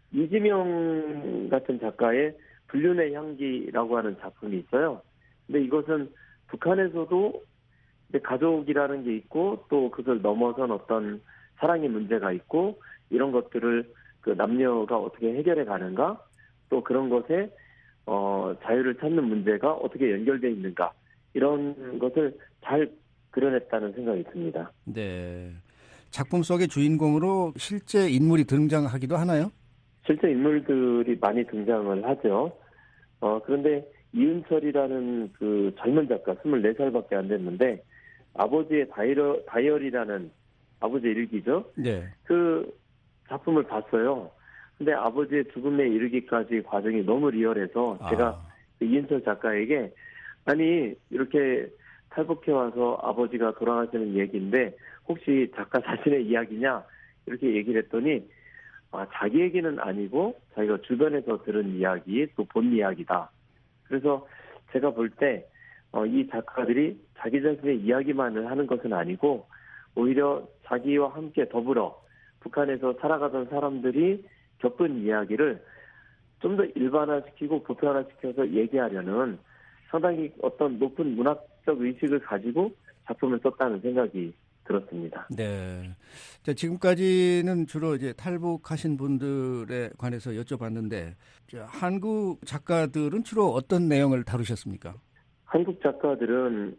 이지명 같은 작가의 불륜의 향기라고 하는 작품이 있어요. 근데 이것은 북한에서도 가족이라는 게 있고 또 그걸 넘어선 어떤 사랑의 문제가 있고 이런 것들을 그 남녀가 어떻게 해결해 가는가 또 그런 것에 자유를 찾는 문제가 어떻게 연결되어 있는가 이런 것을 잘 그려냈다는 생각이 듭니다. 네. 작품 속의 주인공으로 실제 인물이 등장하기도 하나요? 실제 인물들이 많이 등장을 하죠. 그런데 이은철이라는 그 젊은 작가, 24살밖에 안 됐는데 아버지의 다이어리라는 아버지의 일기죠. 그 작품을 봤어요. 근데 아버지의 죽음에 이르기까지 과정이 너무 리얼해서 제가 이은철 작가에게 아니 이렇게 탈북해와서 아버지가 돌아가시는 얘기인데 혹시 작가 자신의 이야기냐 이렇게 얘기를 했더니 자기 얘기는 아니고 자기가 주변에서 들은 이야기 또 본 이야기다. 그래서 제가 볼 때 이 작가들이 자기 자신의 이야기만을 하는 것은 아니고 오히려 자기와 함께 더불어 북한에서 살아가던 사람들이 겪은 이야기를 좀 더 일반화시키고 보편화시켜서 얘기하려는 상당히 어떤 높은 문학적 의식을 가지고 작품을 썼다는 생각이 들었습니다. 네. 자, 지금까지는 주로 이제 탈북하신 분들에 관해서 여쭤봤는데, 한국 작가들은 주로 어떤 내용을 다루셨습니까? 한국 작가들은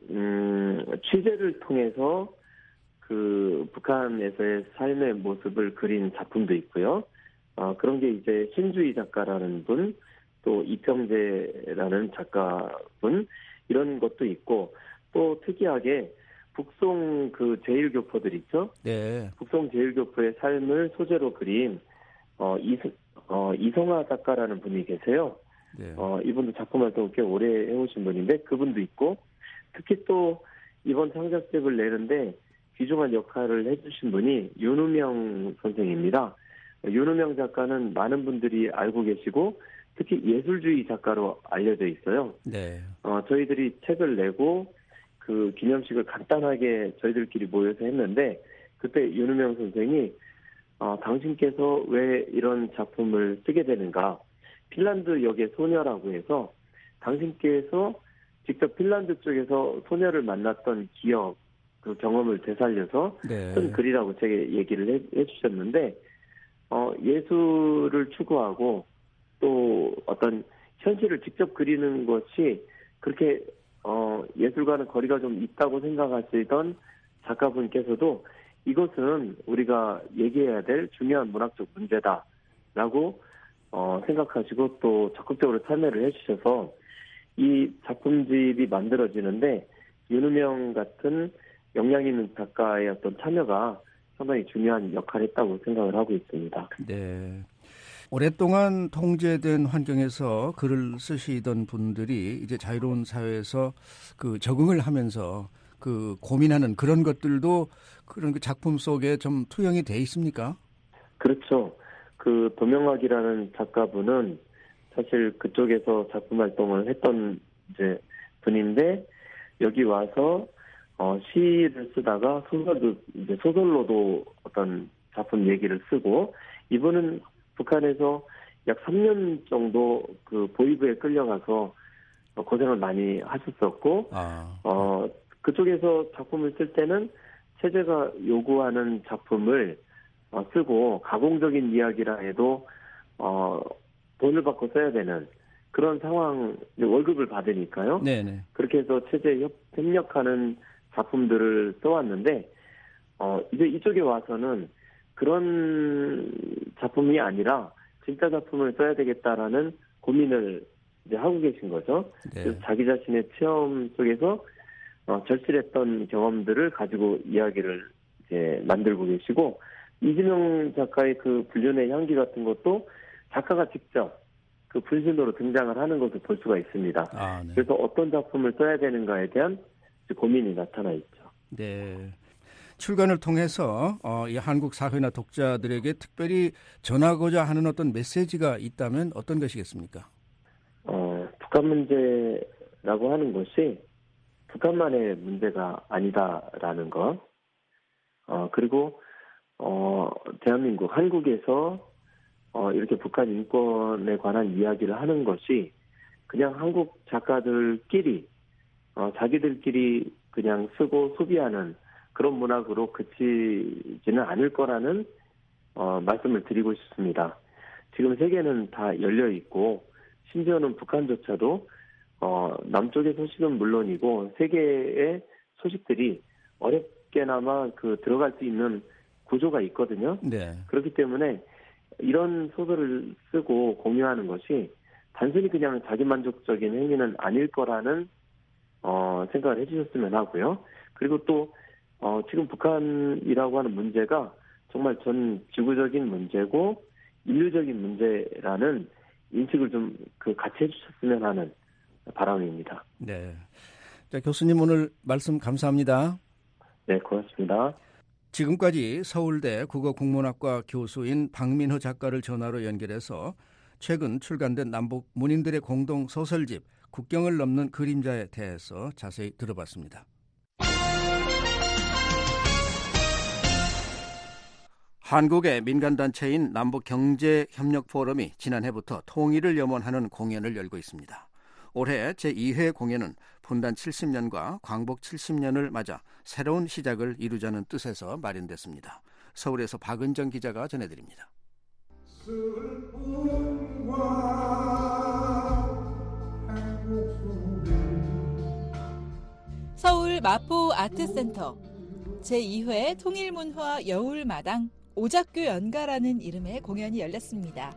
취재를 통해서 그 북한에서의 삶의 모습을 그린 작품도 있고요. 그런 게 이제 신주희 작가라는 분, 또 이평재라는 작가분 이런 것도 있고 또 특이하게 북송 그 제일교포들 있죠? 북송 제일교포의 삶을 소재로 그린 이성아 작가라는 분이 계세요. 이분도 작품 활동을 꽤 오래 해오신 분인데 그분도 있고 특히 또 이번 창작집을 내는데 귀중한 역할을 해주신 분이 윤우명 선생입니다. 윤우명 작가는 많은 분들이 알고 계시고 특히 예술주의 작가로 알려져 있어요. 저희들이 책을 내고 그 기념식을 간단하게 저희들끼리 모여서 했는데 그때 윤우명 선생이 당신께서 왜 이런 작품을 쓰게 되는가? 핀란드 역의 소녀라고 해서 당신께서 직접 핀란드 쪽에서 소녀를 만났던 기억, 그 경험을 되살려서 쓴 글이라고 제게 얘기를 해주셨는데 예술을 추구하고 또 어떤 현실을 직접 그리는 것이 그렇게 예술과는 거리가 좀 있다고 생각하시던 작가분께서도 이것은 우리가 얘기해야 될 중요한 문학적 문제다라고 생각하시고 또 적극적으로 참여를 해주셔서 이 작품집이 만들어지는데 윤우명 같은 역량 있는 작가의 어떤 참여가 상당히 중요한 역할을 했다고 생각을 하고 있습니다. 네. 오랫동안 통제된 환경에서 글을 쓰시던 분들이 이제 자유로운 사회에서 그 적응을 하면서 그 고민하는 그런 것들도 그런 그 작품 속에 좀 투영이 돼 있습니까? 그렇죠. 그 도명학이라는 작가분은 사실 그쪽에서 작품 활동을 했던 이제 분인데 여기 와서 시를 쓰다가 소설로도 어떤 작품 얘기를 쓰고 이분은 북한에서 약 3년 정도 그 보이부에 끌려가서 고생을 많이 하셨었고, 그쪽에서 작품을 쓸 때는 체제가 요구하는 작품을 쓰고 가공적인 이야기라 해도 돈을 받고 써야 되는 그런 상황, 월급을 받으니까요. 네네. 그렇게 해서 체제에 협력하는 작품들을 써왔는데 이제 이쪽에 와서는 그런 작품이 아니라 진짜 작품을 써야 되겠다라는 고민을 이제 하고 계신 거죠. 네. 그래서 자기 자신의 체험 속에서 절실했던 경험들을 가지고 이야기를 이제 만들고 계시고, 이진영 작가의 그 불륜의 향기 같은 것도 작가가 직접 그 분신으로 등장을 하는 것을 볼 수가 있습니다. 네. 그래서 어떤 작품을 써야 되는가에 대한 고민이 나타나 있죠. 네. 출간을 통해서 이 한국 사회나 독자들에게 특별히 전하고자 하는 어떤 메시지가 있다면 어떤 것이겠습니까? 북한 문제라고 하는 것이 북한만의 문제가 아니다라는 것. 그리고 대한민국, 한국에서 이렇게 북한 인권에 관한 이야기를 하는 것이 그냥 한국 작가들끼리 자기들끼리 그냥 쓰고 소비하는 그런 문학으로 그치지는 않을 거라는 말씀을 드리고 싶습니다. 지금 세계는 다 열려 있고, 심지어는 북한조차도 남쪽의 소식은 물론이고 세계의 소식들이 어렵게나마 들어갈 수 있는 구조가 있거든요. 네. 그렇기 때문에 이런 소설을 쓰고 공유하는 것이 단순히 그냥 자기만족적인 행위는 아닐 거라는 생각을 해주셨으면 하고요. 그리고 또 지금 북한이라고 하는 문제가 정말 전 지구적인 문제고 인류적인 문제라는 인식을 좀 같이 해주셨으면 하는 바람입니다. 네. 자, 교수님 오늘 말씀 감사합니다. 네, 고맙습니다. 지금까지 서울대 국어국문학과 교수인 박민호 작가를 전화로 연결해서 최근 출간된 남북 문인들의 공동 소설집 국경을 넘는 그림자에 대해서 자세히 들어봤습니다. 한국의 민간단체인 남북경제협력포럼이 지난해부터 통일을 염원하는 공연을 열고 있습니다. 올해 제2회 공연은 분단 70년과 광복 70년을 맞아 새로운 시작을 이루자는 뜻에서 마련됐습니다. 서울에서 박은정 기자가 전해드립니다. 서울 마포 아트센터 제2회 통일문화 여울마당 오작교 연가라는 이름의 공연이 열렸습니다.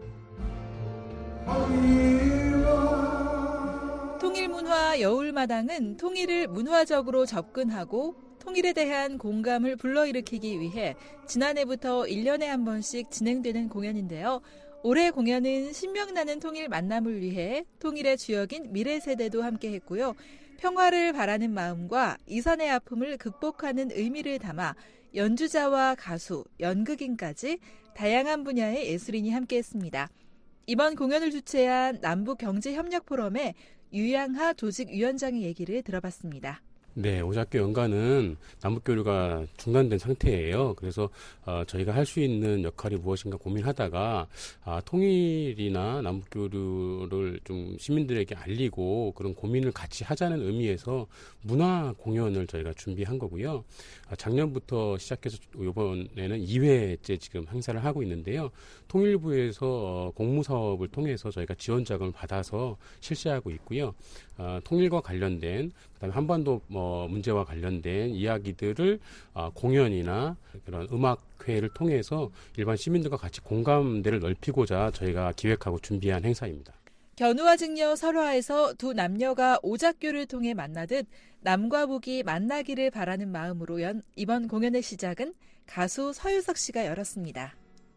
통일문화 여울마당은 통일을 문화적으로 접근하고 통일에 대한 공감을 불러일으키기 위해 지난해부터 1년에 한 번씩 진행되는 공연인데요. 올해 공연은 신명나는 통일 만남을 위해 통일의 주역인 미래세대도 함께했고요. 평화를 바라는 마음과 이산의 아픔을 극복하는 의미를 담아 연주자와 가수, 연극인까지 다양한 분야의 예술인이 함께했습니다. 이번 공연을 주최한 남북경제협력포럼의 유양하 조직위원장의 얘기를 들어봤습니다. 네, 오작교 연가는 남북교류가 중단된 상태예요. 그래서 저희가 할 수 있는 역할이 무엇인가 고민하다가 통일이나 남북교류를 좀 시민들에게 알리고 그런 고민을 같이 하자는 의미에서 문화 공연을 저희가 준비한 거고요. 작년부터 시작해서 이번에는 2회째 지금 행사를 하고 있는데요. 통일부에서 공모사업을 통해서 저희가 지원 자금을 받아서 실시하고 있고요. 통일과 관련된 그다음에 한반도 문제와 관련된 이야기들을 공연이나 그런 음악회를 통해서 일반 시민들과 같이 공감대를 넓히고자 저희가 기획하고 준비한 행사입니다. 견우와 직녀 설화에서 두 남녀가 오작교를 통해 만나듯 남과 북이 만나기를 바라는 마음으로 연 이번 공연의 시작은 가수 서유석 씨가 열었습니다.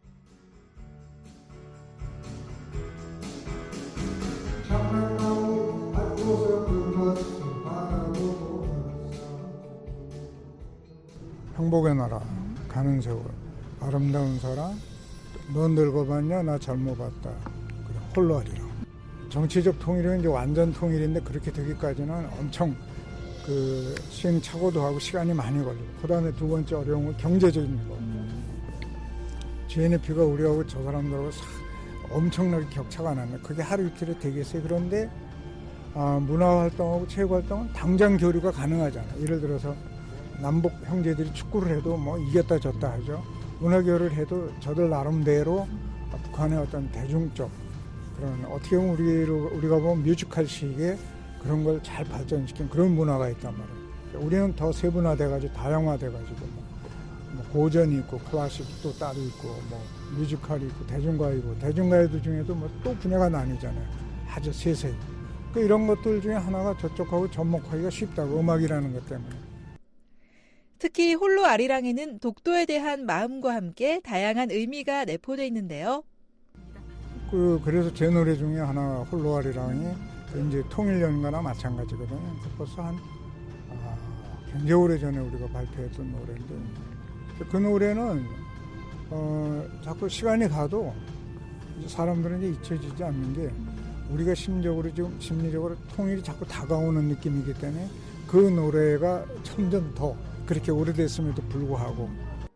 행복의 나라, 가는 세월, 아름다운 사람, 너 늙어봤냐? 나 젊어 봤다. 그래, 홀로 하리라. 정치적 통일은 이제 완전 통일인데 그렇게 되기까지는 엄청 시행착오도 하고 시간이 많이 걸리고, 그 다음에 두 번째 어려운 건 경제적인 거. GNP가 우리하고 저 사람들하고 엄청나게 격차가 나네. 그게 하루 이틀에 되겠어요. 그런데 문화활동하고 체육활동은 당장 교류가 가능하잖아요. 예를 들어서 남북 형제들이 축구를 해도 뭐 이겼다 졌다 하죠. 문화교류를 해도 저들 나름대로 북한의 어떤 대중적 그런 어떻게 보면 우리가 보면 뮤지컬식의 그런 걸 잘 발전시킨 그런 문화가 있단 말이에요. 우리는 더 세분화돼가지고 다양화돼가지고 뭐 고전이 있고 클래식도 따로 있고 뭐 뮤지컬이 있고 대중가요고 대중가요도 중에도 뭐 또 분야가 나뉘잖아요. 아주 세세히. 이런 것들 중에 하나가 저쪽하고 접목하기가 쉽다고 음악이라는 것 때문에. 특히 홀로 아리랑에는 독도에 대한 마음과 함께 다양한 의미가 내포되어 있는데요. 그래서 제 노래 중에 하나 홀로 아리랑이 이제 통일연가나 마찬가지거든요. 벌써 굉장히 오래전에 우리가 발표했던 노래인데 그 노래는 자꾸 시간이 가도 사람들은 이제 잊혀지지 않는 게 우리가 심리적으로 통일이 자꾸 다가오는 느낌이기 때문에 그 노래가 점점 더 그렇게 오래됐음에도 불구하고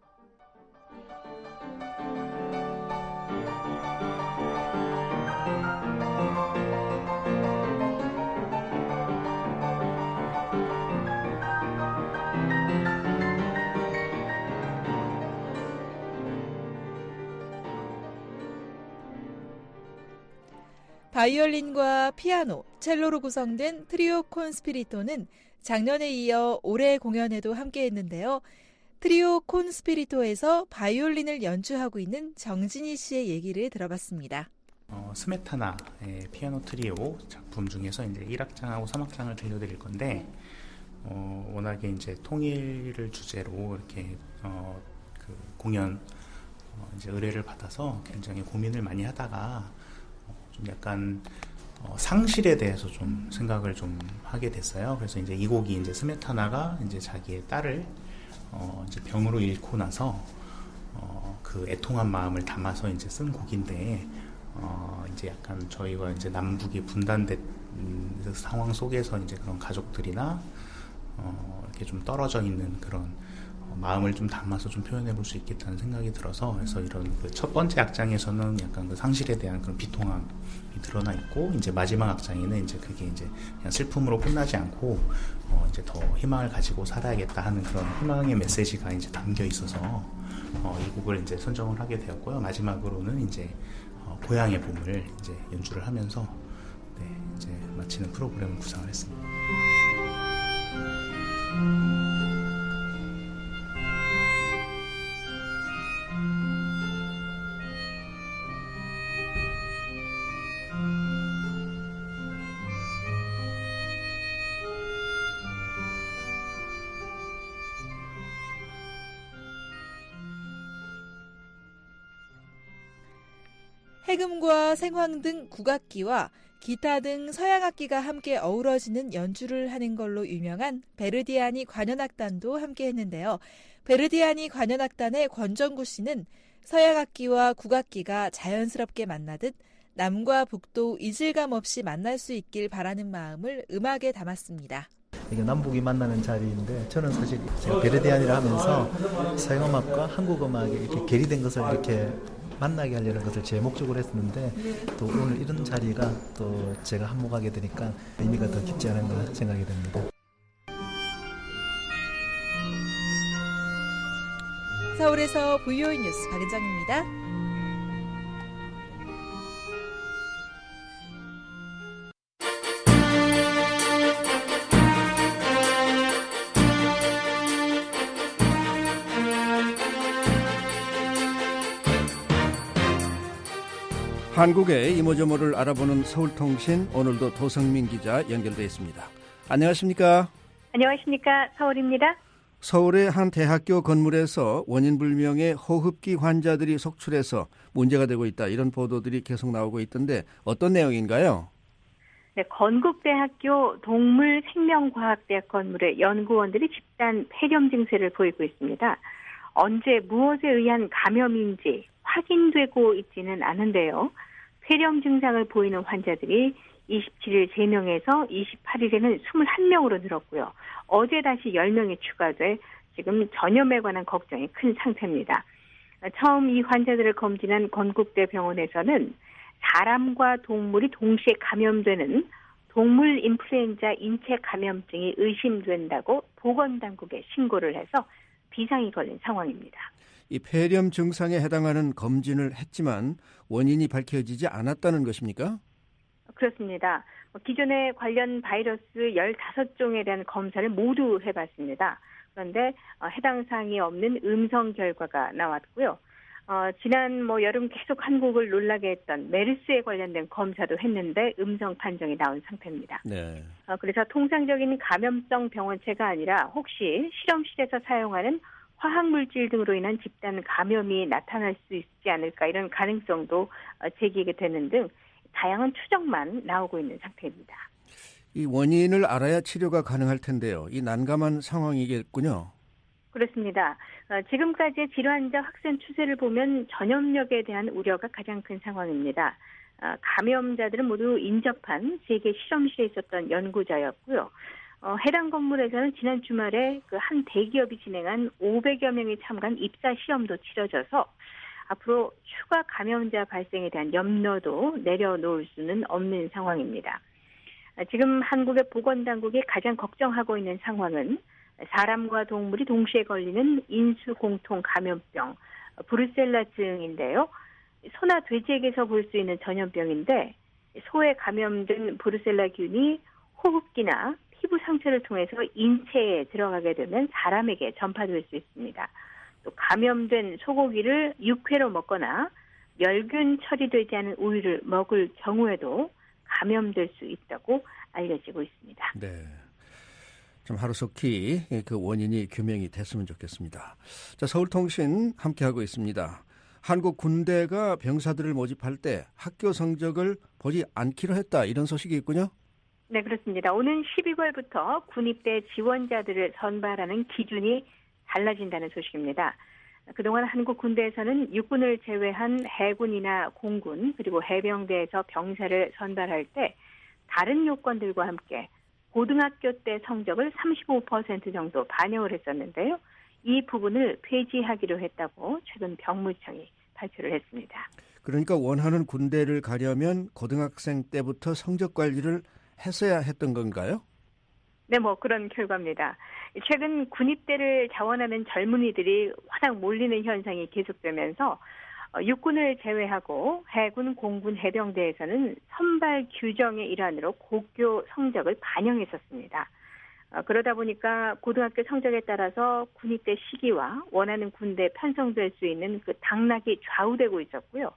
바이올린과 피아노, 첼로로 구성된 트리오 콘스피리토는 작년에 이어 올해 공연에도 함께했는데요. 트리오 콘스피리토에서 바이올린을 연주하고 있는 정진희 씨의 얘기를 들어봤습니다. 스메타나의 피아노 트리오 작품 중에서 이제 1악장하고 3악장을 들려드릴 건데 워낙에 이제 통일을 주제로 이렇게 그 공연 이제 의뢰를 받아서 굉장히 고민을 많이 하다가 좀 약간 상실에 대해서 좀 생각을 좀 하게 됐어요. 그래서 이제 이 곡이 이제 스메타나가 이제 자기의 딸을 이제 병으로 잃고 나서 그 애통한 마음을 담아서 이제 쓴 곡인데 이제 약간 저희가 이제 남북이 분단된 상황 속에서 이제 그런 가족들이나 이렇게 좀 떨어져 있는 그런 마음을 좀 담아서 좀 표현해 볼 수 있겠다는 생각이 들어서 그래서 이런 그 첫 번째 악장에서는 약간 그 상실에 대한 그런 비통함이 드러나 있고 이제 마지막 악장에는 이제 그게 이제 그냥 슬픔으로 끝나지 않고 이제 더 희망을 가지고 살아야겠다 하는 그런 희망의 메시지가 이제 담겨 있어서 이 곡을 이제 선정을 하게 되었고요. 마지막으로는 이제 고향의 봄을 이제 연주를 하면서 이제 마치는 프로그램을 구상을 했습니다. 해금과 생황 등 국악기와 기타 등 서양악기가 함께 어우러지는 연주를 하는 걸로 유명한 베르디아니 관현악단도 함께 했는데요. 베르디아니 관현악단의 권정구 씨는 서양악기와 국악기가 자연스럽게 만나듯 남과 북도 이질감 없이 만날 수 있길 바라는 마음을 음악에 담았습니다. 이게 남북이 만나는 자리인데 저는 사실 제가 베르디아니를 하면서 서양음악과 한국음악이 이렇게 결의된 것을 이렇게 만나게 하려는 것을 제 목적으로 했었는데 또 오늘 이런 자리가 또 제가 한몫하게 되니까 의미가 더 깊지 않은가 생각이 됩니다. 서울에서 VOA 뉴스 박은정입니다. 한국의 이모저모를 알아보는 서울통신, 오늘도 도성민 기자 연결되어 있습니다. 안녕하십니까? 안녕하십니까? 서울입니다. 서울의 한 대학교 건물에서 원인 불명의 호흡기 환자들이 속출해서 문제가 되고 있다, 이런 보도들이 계속 나오고 있던데 어떤 내용인가요? 네, 건국대학교 동물생명과학대학 건물의 연구원들이 집단 폐렴 증세를 보이고 있습니다. 언제 무엇에 의한 감염인지 확인되고 있지는 않은데요. 폐렴 증상을 보이는 환자들이 27일 3명에서 28일에는 21명으로 늘었고요. 어제 다시 10명이 추가돼 지금 전염에 관한 걱정이 큰 상태입니다. 처음 이 환자들을 검진한 건국대 병원에서는 사람과 동물이 동시에 감염되는 동물 인플루엔자 인체 감염증이 의심된다고 보건당국에 신고를 해서 비상이 걸린 상황입니다. 이 폐렴 증상에 해당하는 검진을 했지만 원인이 밝혀지지 않았다는 것입니까? 그렇습니다. 기존에 관련 바이러스 15종에 대한 검사를 모두 해봤습니다. 그런데 해당 사항이 없는 음성 결과가 나왔고요. 지난 여름 계속 한국을 놀라게 했던 메르스에 관련된 검사도 했는데 음성 판정이 나온 상태입니다. 네. 그래서 통상적인 감염성 병원체가 아니라 혹시 실험실에서 사용하는 화학물질 등으로 인한 집단 감염이 나타날 수 있지 않을까 이런 가능성도 제기가 되는 등 다양한 추정만 나오고 있는 상태입니다. 이 원인을 알아야 치료가 가능할 텐데요. 이 난감한 상황이겠군요. 그렇습니다. 지금까지의 질환자 확산 추세를 보면 전염력에 대한 우려가 가장 큰 상황입니다. 감염자들은 모두 인접한 세계 실험실에 있었던 연구자였고요. 해당 건물에서는 지난 주말에 한 대기업이 진행한 500여 명이 참가한 입사 시험도 치러져서 앞으로 추가 감염자 발생에 대한 염려도 내려놓을 수는 없는 상황입니다. 지금 한국의 보건당국이 가장 걱정하고 있는 상황은 사람과 동물이 동시에 걸리는 인수공통 감염병, 브루셀라증인데요. 소나 돼지에게서 볼 수 있는 전염병인데 소에 감염된 브루셀라균이 호흡기나 피부 상처를 통해서 인체에 들어가게 되면 사람에게 전파될 수 있습니다. 또 감염된 소고기를 육회로 먹거나 멸균 처리되지 않은 우유를 먹을 경우에도 감염될 수 있다고 알려지고 있습니다. 네. 좀 하루속히 그 원인이 규명이 됐으면 좋겠습니다. 자, 서울통신 함께하고 있습니다. 한국 군대가 병사들을 모집할 때 학교 성적을 보지 않기로 했다. 이런 소식이 있군요. 네, 그렇습니다. 오는 12월부터 군입대 지원자들을 선발하는 기준이 달라진다는 소식입니다. 그동안 한국 군대에서는 육군을 제외한 해군이나 공군 그리고 해병대에서 병사를 선발할 때 다른 요건들과 함께 고등학교 때 성적을 35% 정도 반영을 했었는데요. 이 부분을 폐지하기로 했다고 최근 병무청이 발표를 했습니다. 그러니까 원하는 군대를 가려면 고등학생 때부터 성적 관리를 했어야 했던 건가요? 네, 그런 결과입니다. 최근 군입대를 자원하는 젊은이들이 워낙 몰리는 현상이 계속되면서 육군을 제외하고 해군, 공군, 해병대에서는 선발 규정의 일환으로 고교 성적을 반영했었습니다. 그러다 보니까 고등학교 성적에 따라서 군입대 시기와 원하는 군대에 편성될 수 있는 그 당락이 좌우되고 있었고요.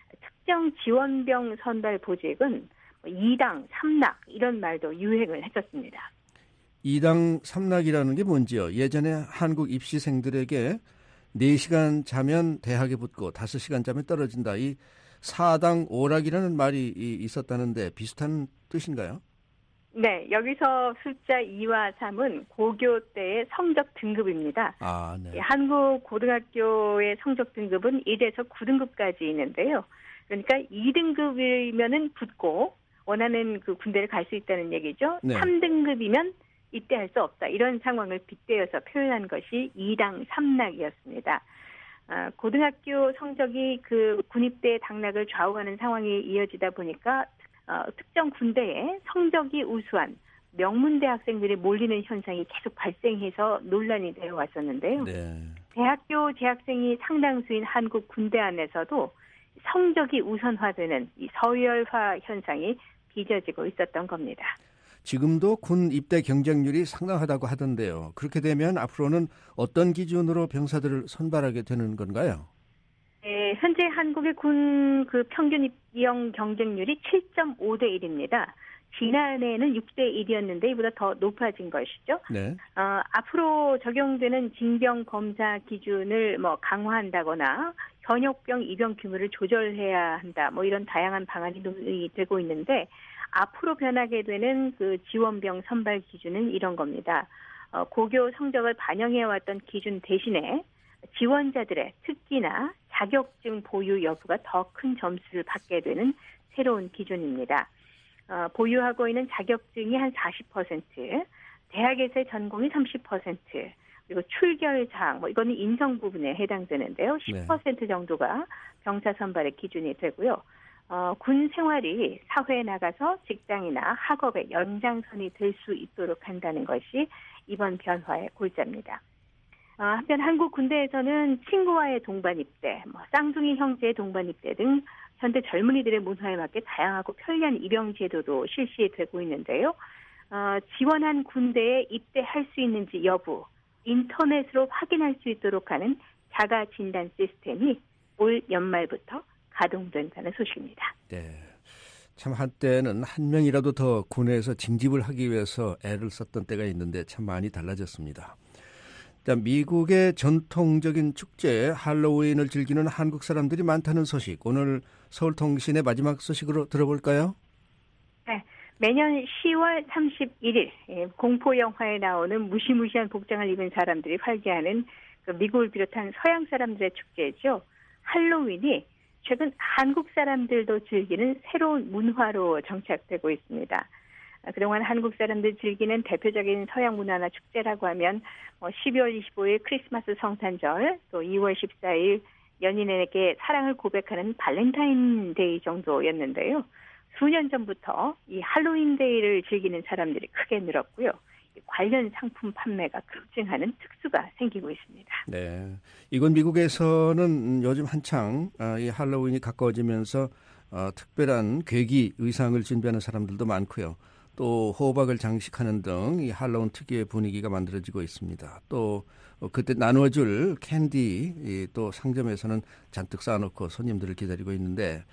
특정 지원병 선발 보직은 2당, 3락 이런 말도 유행을 했었습니다. 2당 3락이라는 게 뭔지요? 예전에 한국 입시생들에게 4시간 자면 대학에 붙고 5시간 자면 떨어진다. 이 4당 5락이라는 말이 있었다는데 비슷한 뜻인가요? 네, 여기서 숫자 2와 3은 고교 때의 성적 등급입니다. 아, 네. 한국 고등학교의 성적 등급은 1에서 9등급까지 있는데요. 그러니까 2등급이면은 붙고 원하는 그 군대를 갈 수 있다는 얘기죠. 네. 3등급이면 입대할 수 없다. 이런 상황을 빗대어서 표현한 것이 2당 3락이었습니다. 고등학교 성적이 그 군입대 당락을 좌우하는 상황이 이어지다 보니까 특정 군대에 성적이 우수한 명문대 학생들이 몰리는 현상이 계속 발생해서 논란이 되어 왔었는데요. 네. 대학교 재학생이 상당수인 한국 군대 안에서도 성적이 우선화되는 이 서열화 현상이 빚어지고 있었던 겁니다. 지금도 군 입대 경쟁률이 상당하다고 하던데요. 그렇게 되면 앞으로는 어떤 기준으로 병사들을 선발하게 되는 건가요? 네, 현재 한국의 군 그 평균 입영 경쟁률이 7.5대 1입니다. 지난해에는 6대 1이었는데 이보다 더 높아진 것이죠. 네. 앞으로 적용되는 징병 검사 기준을 강화한다거나 현역병 입영 규모를 조절해야 한다. 이런 다양한 방안이 논의되고 있는데 앞으로 변하게 되는 그 지원병 선발 기준은 이런 겁니다. 고교 성적을 반영해왔던 기준 대신에 지원자들의 특기나 자격증 보유 여부가 더 큰 점수를 받게 되는 새로운 기준입니다. 보유하고 있는 자격증이 한 40%, 대학에서의 전공이 30%, 그리고 출결 사항, 이거는 인성 부분에 해당되는데요. 10% 정도가 병사 선발의 기준이 되고요. 군 생활이 사회에 나가서 직장이나 학업의 연장선이 될 수 있도록 한다는 것이 이번 변화의 골자입니다. 한편 한국 군대에서는 친구와의 동반 입대, 쌍둥이 형제의 동반 입대 등 현대 젊은이들의 문화에 맞게 다양하고 편리한 입영 제도도 실시되고 있는데요. 지원한 군대에 입대할 수 있는지 여부, 인터넷으로 확인할 수 있도록 하는 자가 진단 시스템이 올 연말부터 가동된다는 소식입니다. 네. 참 한때는 한 명이라도 더 군에서 징집을 하기 위해서 애를 썼던 때가 있는데 참 많이 달라졌습니다. 자, 미국의 전통적인 축제 할로윈을 즐기는 한국 사람들이 많다는 소식, 오늘 서울통신의 마지막 소식으로 들어볼까요? 네, 매년 10월 31일 공포 영화에 나오는 무시무시한 복장을 입은 사람들이 활개하는 그 미국을 비롯한 서양 사람들의 축제죠. 할로윈이 최근 한국 사람들도 즐기는 새로운 문화로 정착되고 있습니다. 그동안 한국 사람들 즐기는 대표적인 서양 문화나 축제라고 하면 12월 25일 크리스마스 성탄절, 또 2월 14일 연인에게 사랑을 고백하는 발렌타인데이 정도였는데요. 수년 전부터 이 할로윈데이를 즐기는 사람들이 크게 늘었고요. 관련 상품 판매가 급증하는 특수가 생기고 있습니다. 네, 이건 미국에서는 요즘 한창 이 할로윈이 가까워지면서 특별한 괴기 의상을 준비하는 사람들도 많고요. 또 호박을 장식하는 등 이 할로윈 특유의 분위기가 만들어지고 있습니다. 또 그때 나눠줄 캔디 또 상점에서는 잔뜩 쌓아놓고 손님들을 기다리고 있는데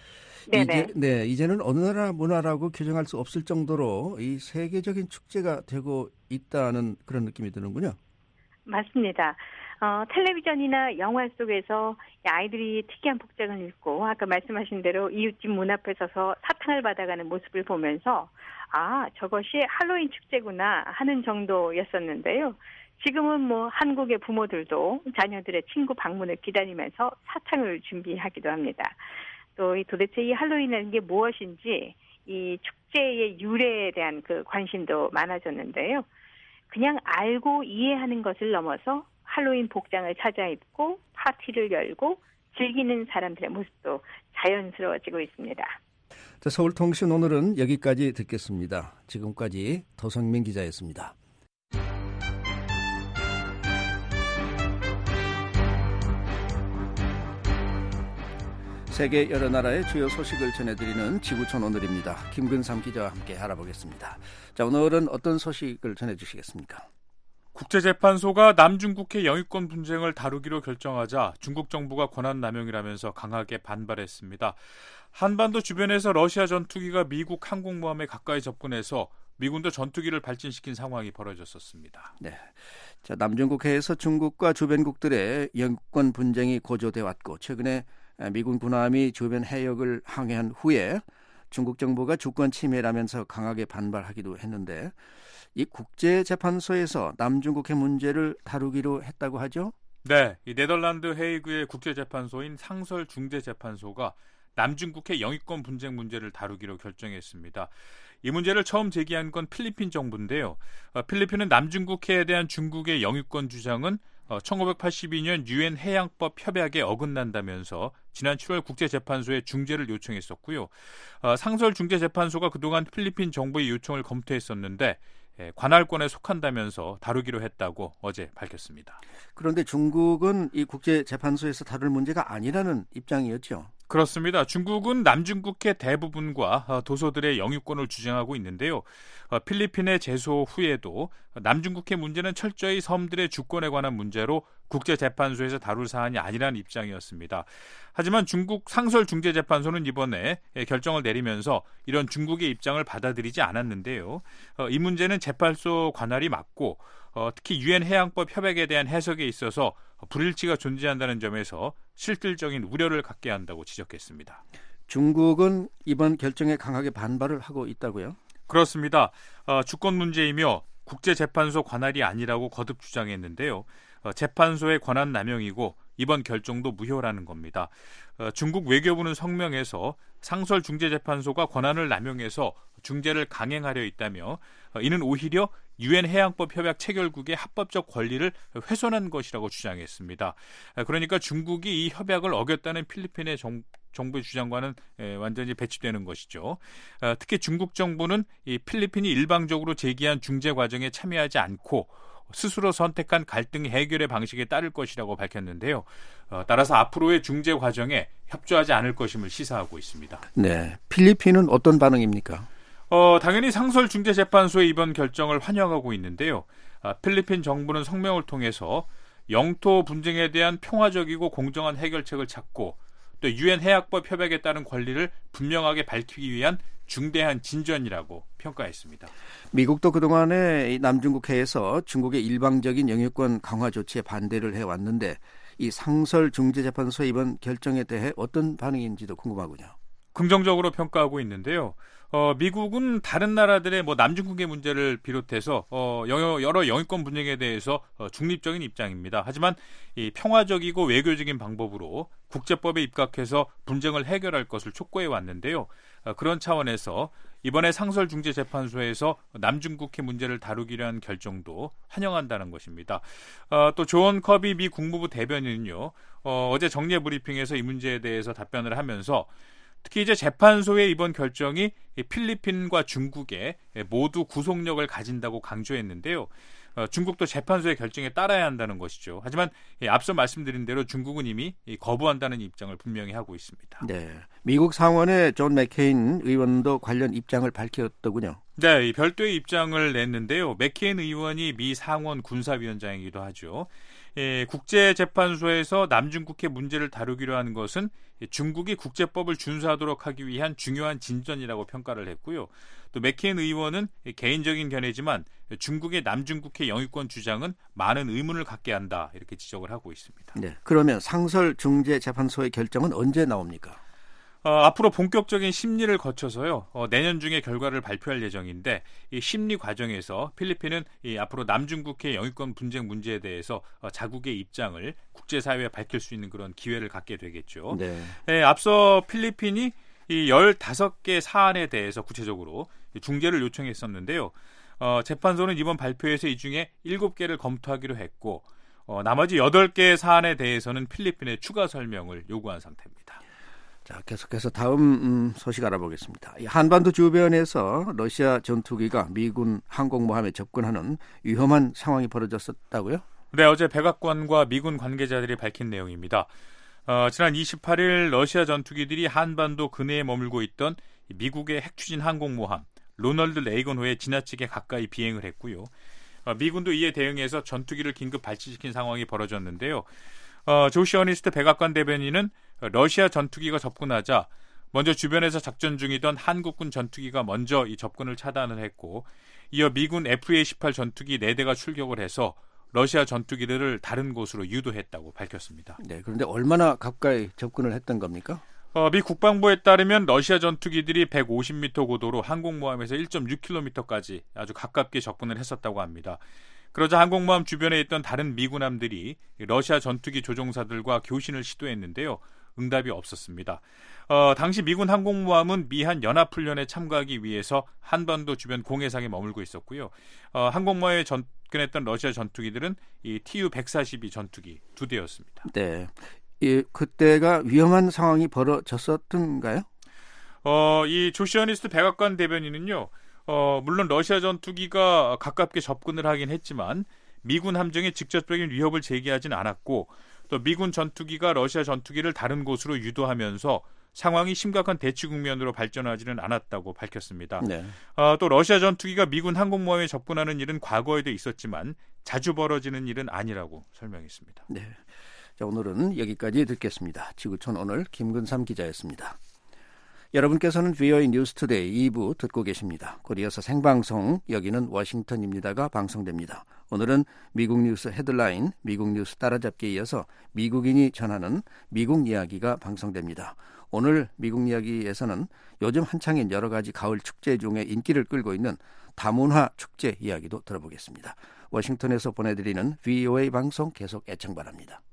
이제는 어느 나라 문화라고 규정할 수 없을 정도로 이 세계적인 축제가 되고 있다는 그런 느낌이 드는군요. 맞습니다. 텔레비전이나 영화 속에서 아이들이 특이한 복장을 입고 아까 말씀하신 대로 이웃집 문 앞에 서서 사탕을 받아가는 모습을 보면서 저것이 할로윈 축제구나 하는 정도였었는데요. 지금은 한국의 부모들도 자녀들의 친구 방문을 기다리면서 사탕을 준비하기도 합니다. 또 도대체 이 할로윈이라는 게 무엇인지 이 축제의 유래에 대한 그 관심도 많아졌는데요. 그냥 알고 이해하는 것을 넘어서 할로윈 복장을 찾아 입고 파티를 열고 즐기는 사람들의 모습도 자연스러워지고 있습니다. 자, 서울통신 오늘은 여기까지 듣겠습니다. 지금까지 도성민 기자였습니다. 세계 여러 나라의 주요 소식을 전해드리는 지구촌 오늘입니다. 김근삼 기자와 함께 알아보겠습니다. 자, 오늘은 어떤 소식을 전해주시겠습니까? 국제재판소가 남중국해 영유권 분쟁을 다루기로 결정하자 중국 정부가 권한남용이라면서 강하게 반발했습니다. 한반도 주변에서 러시아 전투기가 미국 항공모함에 가까이 접근해서 미군도 전투기를 발진시킨 상황이 벌어졌었습니다. 네, 자, 남중국해에서 중국과 주변국들의 영유권 분쟁이 고조돼 왔고 최근에 미군 군함이 주변 해역을 항해한 후에 중국 정부가 주권 침해라면서 강하게 반발하기도 했는데 이 국제재판소에서 남중국해 문제를 다루기로 했다고 하죠? 네, 이 네덜란드 헤이그의 국제재판소인 상설중재재판소가 남중국해 영유권 분쟁 문제를 다루기로 결정했습니다. 이 문제를 처음 제기한 건 필리핀 정부인데요. 필리핀은 남중국해에 대한 중국의 영유권 주장은 1982년 유엔 해양법 협약에 어긋난다면서 지난 7월 국제재판소에 중재를 요청했었고요. 상설중재재판소가 그동안 필리핀 정부의 요청을 검토했었는데 관할권에 속한다면서 다루기로 했다고 어제 밝혔습니다. 그런데 중국은 이 국제재판소에서 다룰 문제가 아니라는 입장이었죠. 그렇습니다. 중국은 남중국해 대부분과 도서들의 영유권을 주장하고 있는데요. 필리핀의 제소 후에도 남중국해 문제는 철저히 섬들의 주권에 관한 문제로 국제재판소에서 다룰 사안이 아니라는 입장이었습니다. 하지만 중국 상설중재재판소는 이번에 결정을 내리면서 이런 중국의 입장을 받아들이지 않았는데요. 이 문제는 재판소 관할이 맞고 특히 유엔 해양법 협약에 대한 해석에 있어서 불일치가 존재한다는 점에서 실질적인 우려를 갖게 한다고 지적했습니다. 중국은 이번 결정에 강하게 반발을 하고 있다고요? 그렇습니다. 주권 문제이며 국제재판소 관할이 아니라고 거듭 주장했는데요. 재판소의 권한 남용이고 이번 결정도 무효라는 겁니다. 중국 외교부는 성명에서 상설중재재판소가 권한을 남용해서 중재를 강행하려 있다며 이는 오히려 유엔 해양법 협약 체결국의 합법적 권리를 훼손한 것이라고 주장했습니다. 그러니까 중국이 이 협약을 어겼다는 필리핀의 정부의 주장과는 완전히 배치되는 것이죠. 특히 중국 정부는 이 필리핀이 일방적으로 제기한 중재 과정에 참여하지 않고 스스로 선택한 갈등 해결의 방식에 따를 것이라고 밝혔는데요. 따라서 앞으로의 중재 과정에 협조하지 않을 것임을 시사하고 있습니다. 네, 필리핀은 어떤 반응입니까? 당연히 상설중재재판소의 이번 결정을 환영하고 있는데요. 필리핀 정부는 성명을 통해서 영토 분쟁에 대한 평화적이고 공정한 해결책을 찾고 또 유엔 해약법 협약에 따른 권리를 분명하게 밝히기 위한 중대한 진전이라고 평가했습니다. 미국도 그동안에 남중국해에서 중국의 일방적인 영유권 강화 조치에 반대를 해왔는데 이 상설중재재판소의 이번 결정에 대해 어떤 반응인지도 궁금하군요. 긍정적으로 평가하고 있는데요. 미국은 다른 나라들의 남중국해 문제를 비롯해서 여러 영유권 분쟁에 대해서 중립적인 입장입니다. 하지만 이 평화적이고 외교적인 방법으로 국제법에 입각해서 분쟁을 해결할 것을 촉구해 왔는데요. 그런 차원에서 이번에 상설중재재판소에서 남중국해 문제를 다루기로 한 결정도 환영한다는 것입니다. 또 존 커비 미 국무부 대변인은요, 어제 정례 브리핑에서 이 문제에 대해서 답변을 하면서 특히 이제 재판소의 이번 결정이 필리핀과 중국에 모두 구속력을 가진다고 강조했는데요. 중국도 재판소의 결정에 따라야 한다는 것이죠. 하지만 앞서 말씀드린 대로 중국은 이미 거부한다는 입장을 분명히 하고 있습니다. 네, 미국 상원의 존 맥케인 의원도 관련 입장을 밝혔더군요. 네, 별도의 입장을 냈는데요. 맥케인 의원이 미 상원 군사위원장이기도 하죠. 국제재판소에서 남중국해 문제를 다루기로 하는 것은 중국이 국제법을 준수하도록 하기 위한 중요한 진전이라고 평가를 했고요. 또 맥케인 의원은 개인적인 견해지만 중국의 남중국해 영유권 주장은 많은 의문을 갖게 한다 이렇게 지적을 하고 있습니다. 네, 그러면 상설중재재판소의 결정은 언제 나옵니까? 앞으로 본격적인 심리를 거쳐서요. 내년 중에 결과를 발표할 예정인데 이 심리 과정에서 필리핀은 앞으로 남중국해 영유권 분쟁 문제에 대해서 자국의 입장을 국제사회에 밝힐 수 있는 그런 기회를 갖게 되겠죠. 네. 앞서 필리핀이 이 15개 사안에 대해서 구체적으로 중재를 요청했었는데요. 재판소는 이번 발표에서 이 중에 7개를 검토하기로 했고 나머지 8개 사안에 대해서는 필리핀의 추가 설명을 요구한 상태입니다. 자, 계속해서 다음 소식 알아보겠습니다. 한반도 주변에서 러시아 전투기가 미군 항공모함에 접근하는 위험한 상황이 벌어졌었다고요? 네, 어제 백악관과 미군 관계자들이 밝힌 내용입니다. 지난 28일 러시아 전투기들이 한반도 근해에 머물고 있던 미국의 핵추진 항공모함 로널드 레이건호에 지나치게 가까이 비행을 했고요. 미군도 이에 대응해서 전투기를 긴급 발치시킨 상황이 벌어졌는데요. 조시 어니스트 백악관 대변인은 러시아 전투기가 접근하자 먼저 주변에서 작전 중이던 한국군 전투기가 먼저 이 접근을 차단을 했고 이어 미군 FA-18 전투기 4대가 출격을 해서 러시아 전투기들을 다른 곳으로 유도했다고 밝혔습니다. 네, 그런데 얼마나 가까이 접근을 했던 겁니까? 미 국방부에 따르면 러시아 전투기들이 150m 고도로 항공모함에서 1.6km까지 아주 가깝게 접근을 했었다고 합니다. 그러자 항공모함 주변에 있던 다른 미군함들이 러시아 전투기 조종사들과 교신을 시도했는데요. 응답이 없었습니다. 당시 미군 항공모함은 미한 연합훈련에 참가하기 위해서 한반도 주변 공해상에 머물고 있었고요. 항공모함에 접근했던 러시아 전투기들은 이 Tu-142 전투기 2대였습니다. 네, 그때가 위험한 상황이 벌어졌었던가요? 이 조시어니스트 백악관 대변인은요. 물론 러시아 전투기가 가깝게 접근을 하긴 했지만 미군 함정에 직접적인 위협을 제기하진 않았고 또 미군 전투기가 러시아 전투기를 다른 곳으로 유도하면서 상황이 심각한 대치 국면으로 발전하지는 않았다고 밝혔습니다. 네. 또 러시아 전투기가 미군 항공모함에 접근하는 일은 과거에도 있었지만 자주 벌어지는 일은 아니라고 설명했습니다. 네. 자, 오늘은 여기까지 듣겠습니다. 지구촌 오늘 김근삼 기자였습니다. 여러분께서는 VOA 뉴스투데이 2부 듣고 계십니다. 곧 이어서 생방송 여기는 워싱턴입니다가 방송됩니다. 오늘은 미국 뉴스 헤드라인, 미국 뉴스 따라잡기에 이어서 미국인이 전하는 미국 이야기가 방송됩니다. 오늘 미국 이야기에서는 요즘 한창인 여러 가지 가을 축제 중에 인기를 끌고 있는 다문화 축제 이야기도 들어보겠습니다. 워싱턴에서 보내드리는 VOA 방송 계속 애청 바랍니다.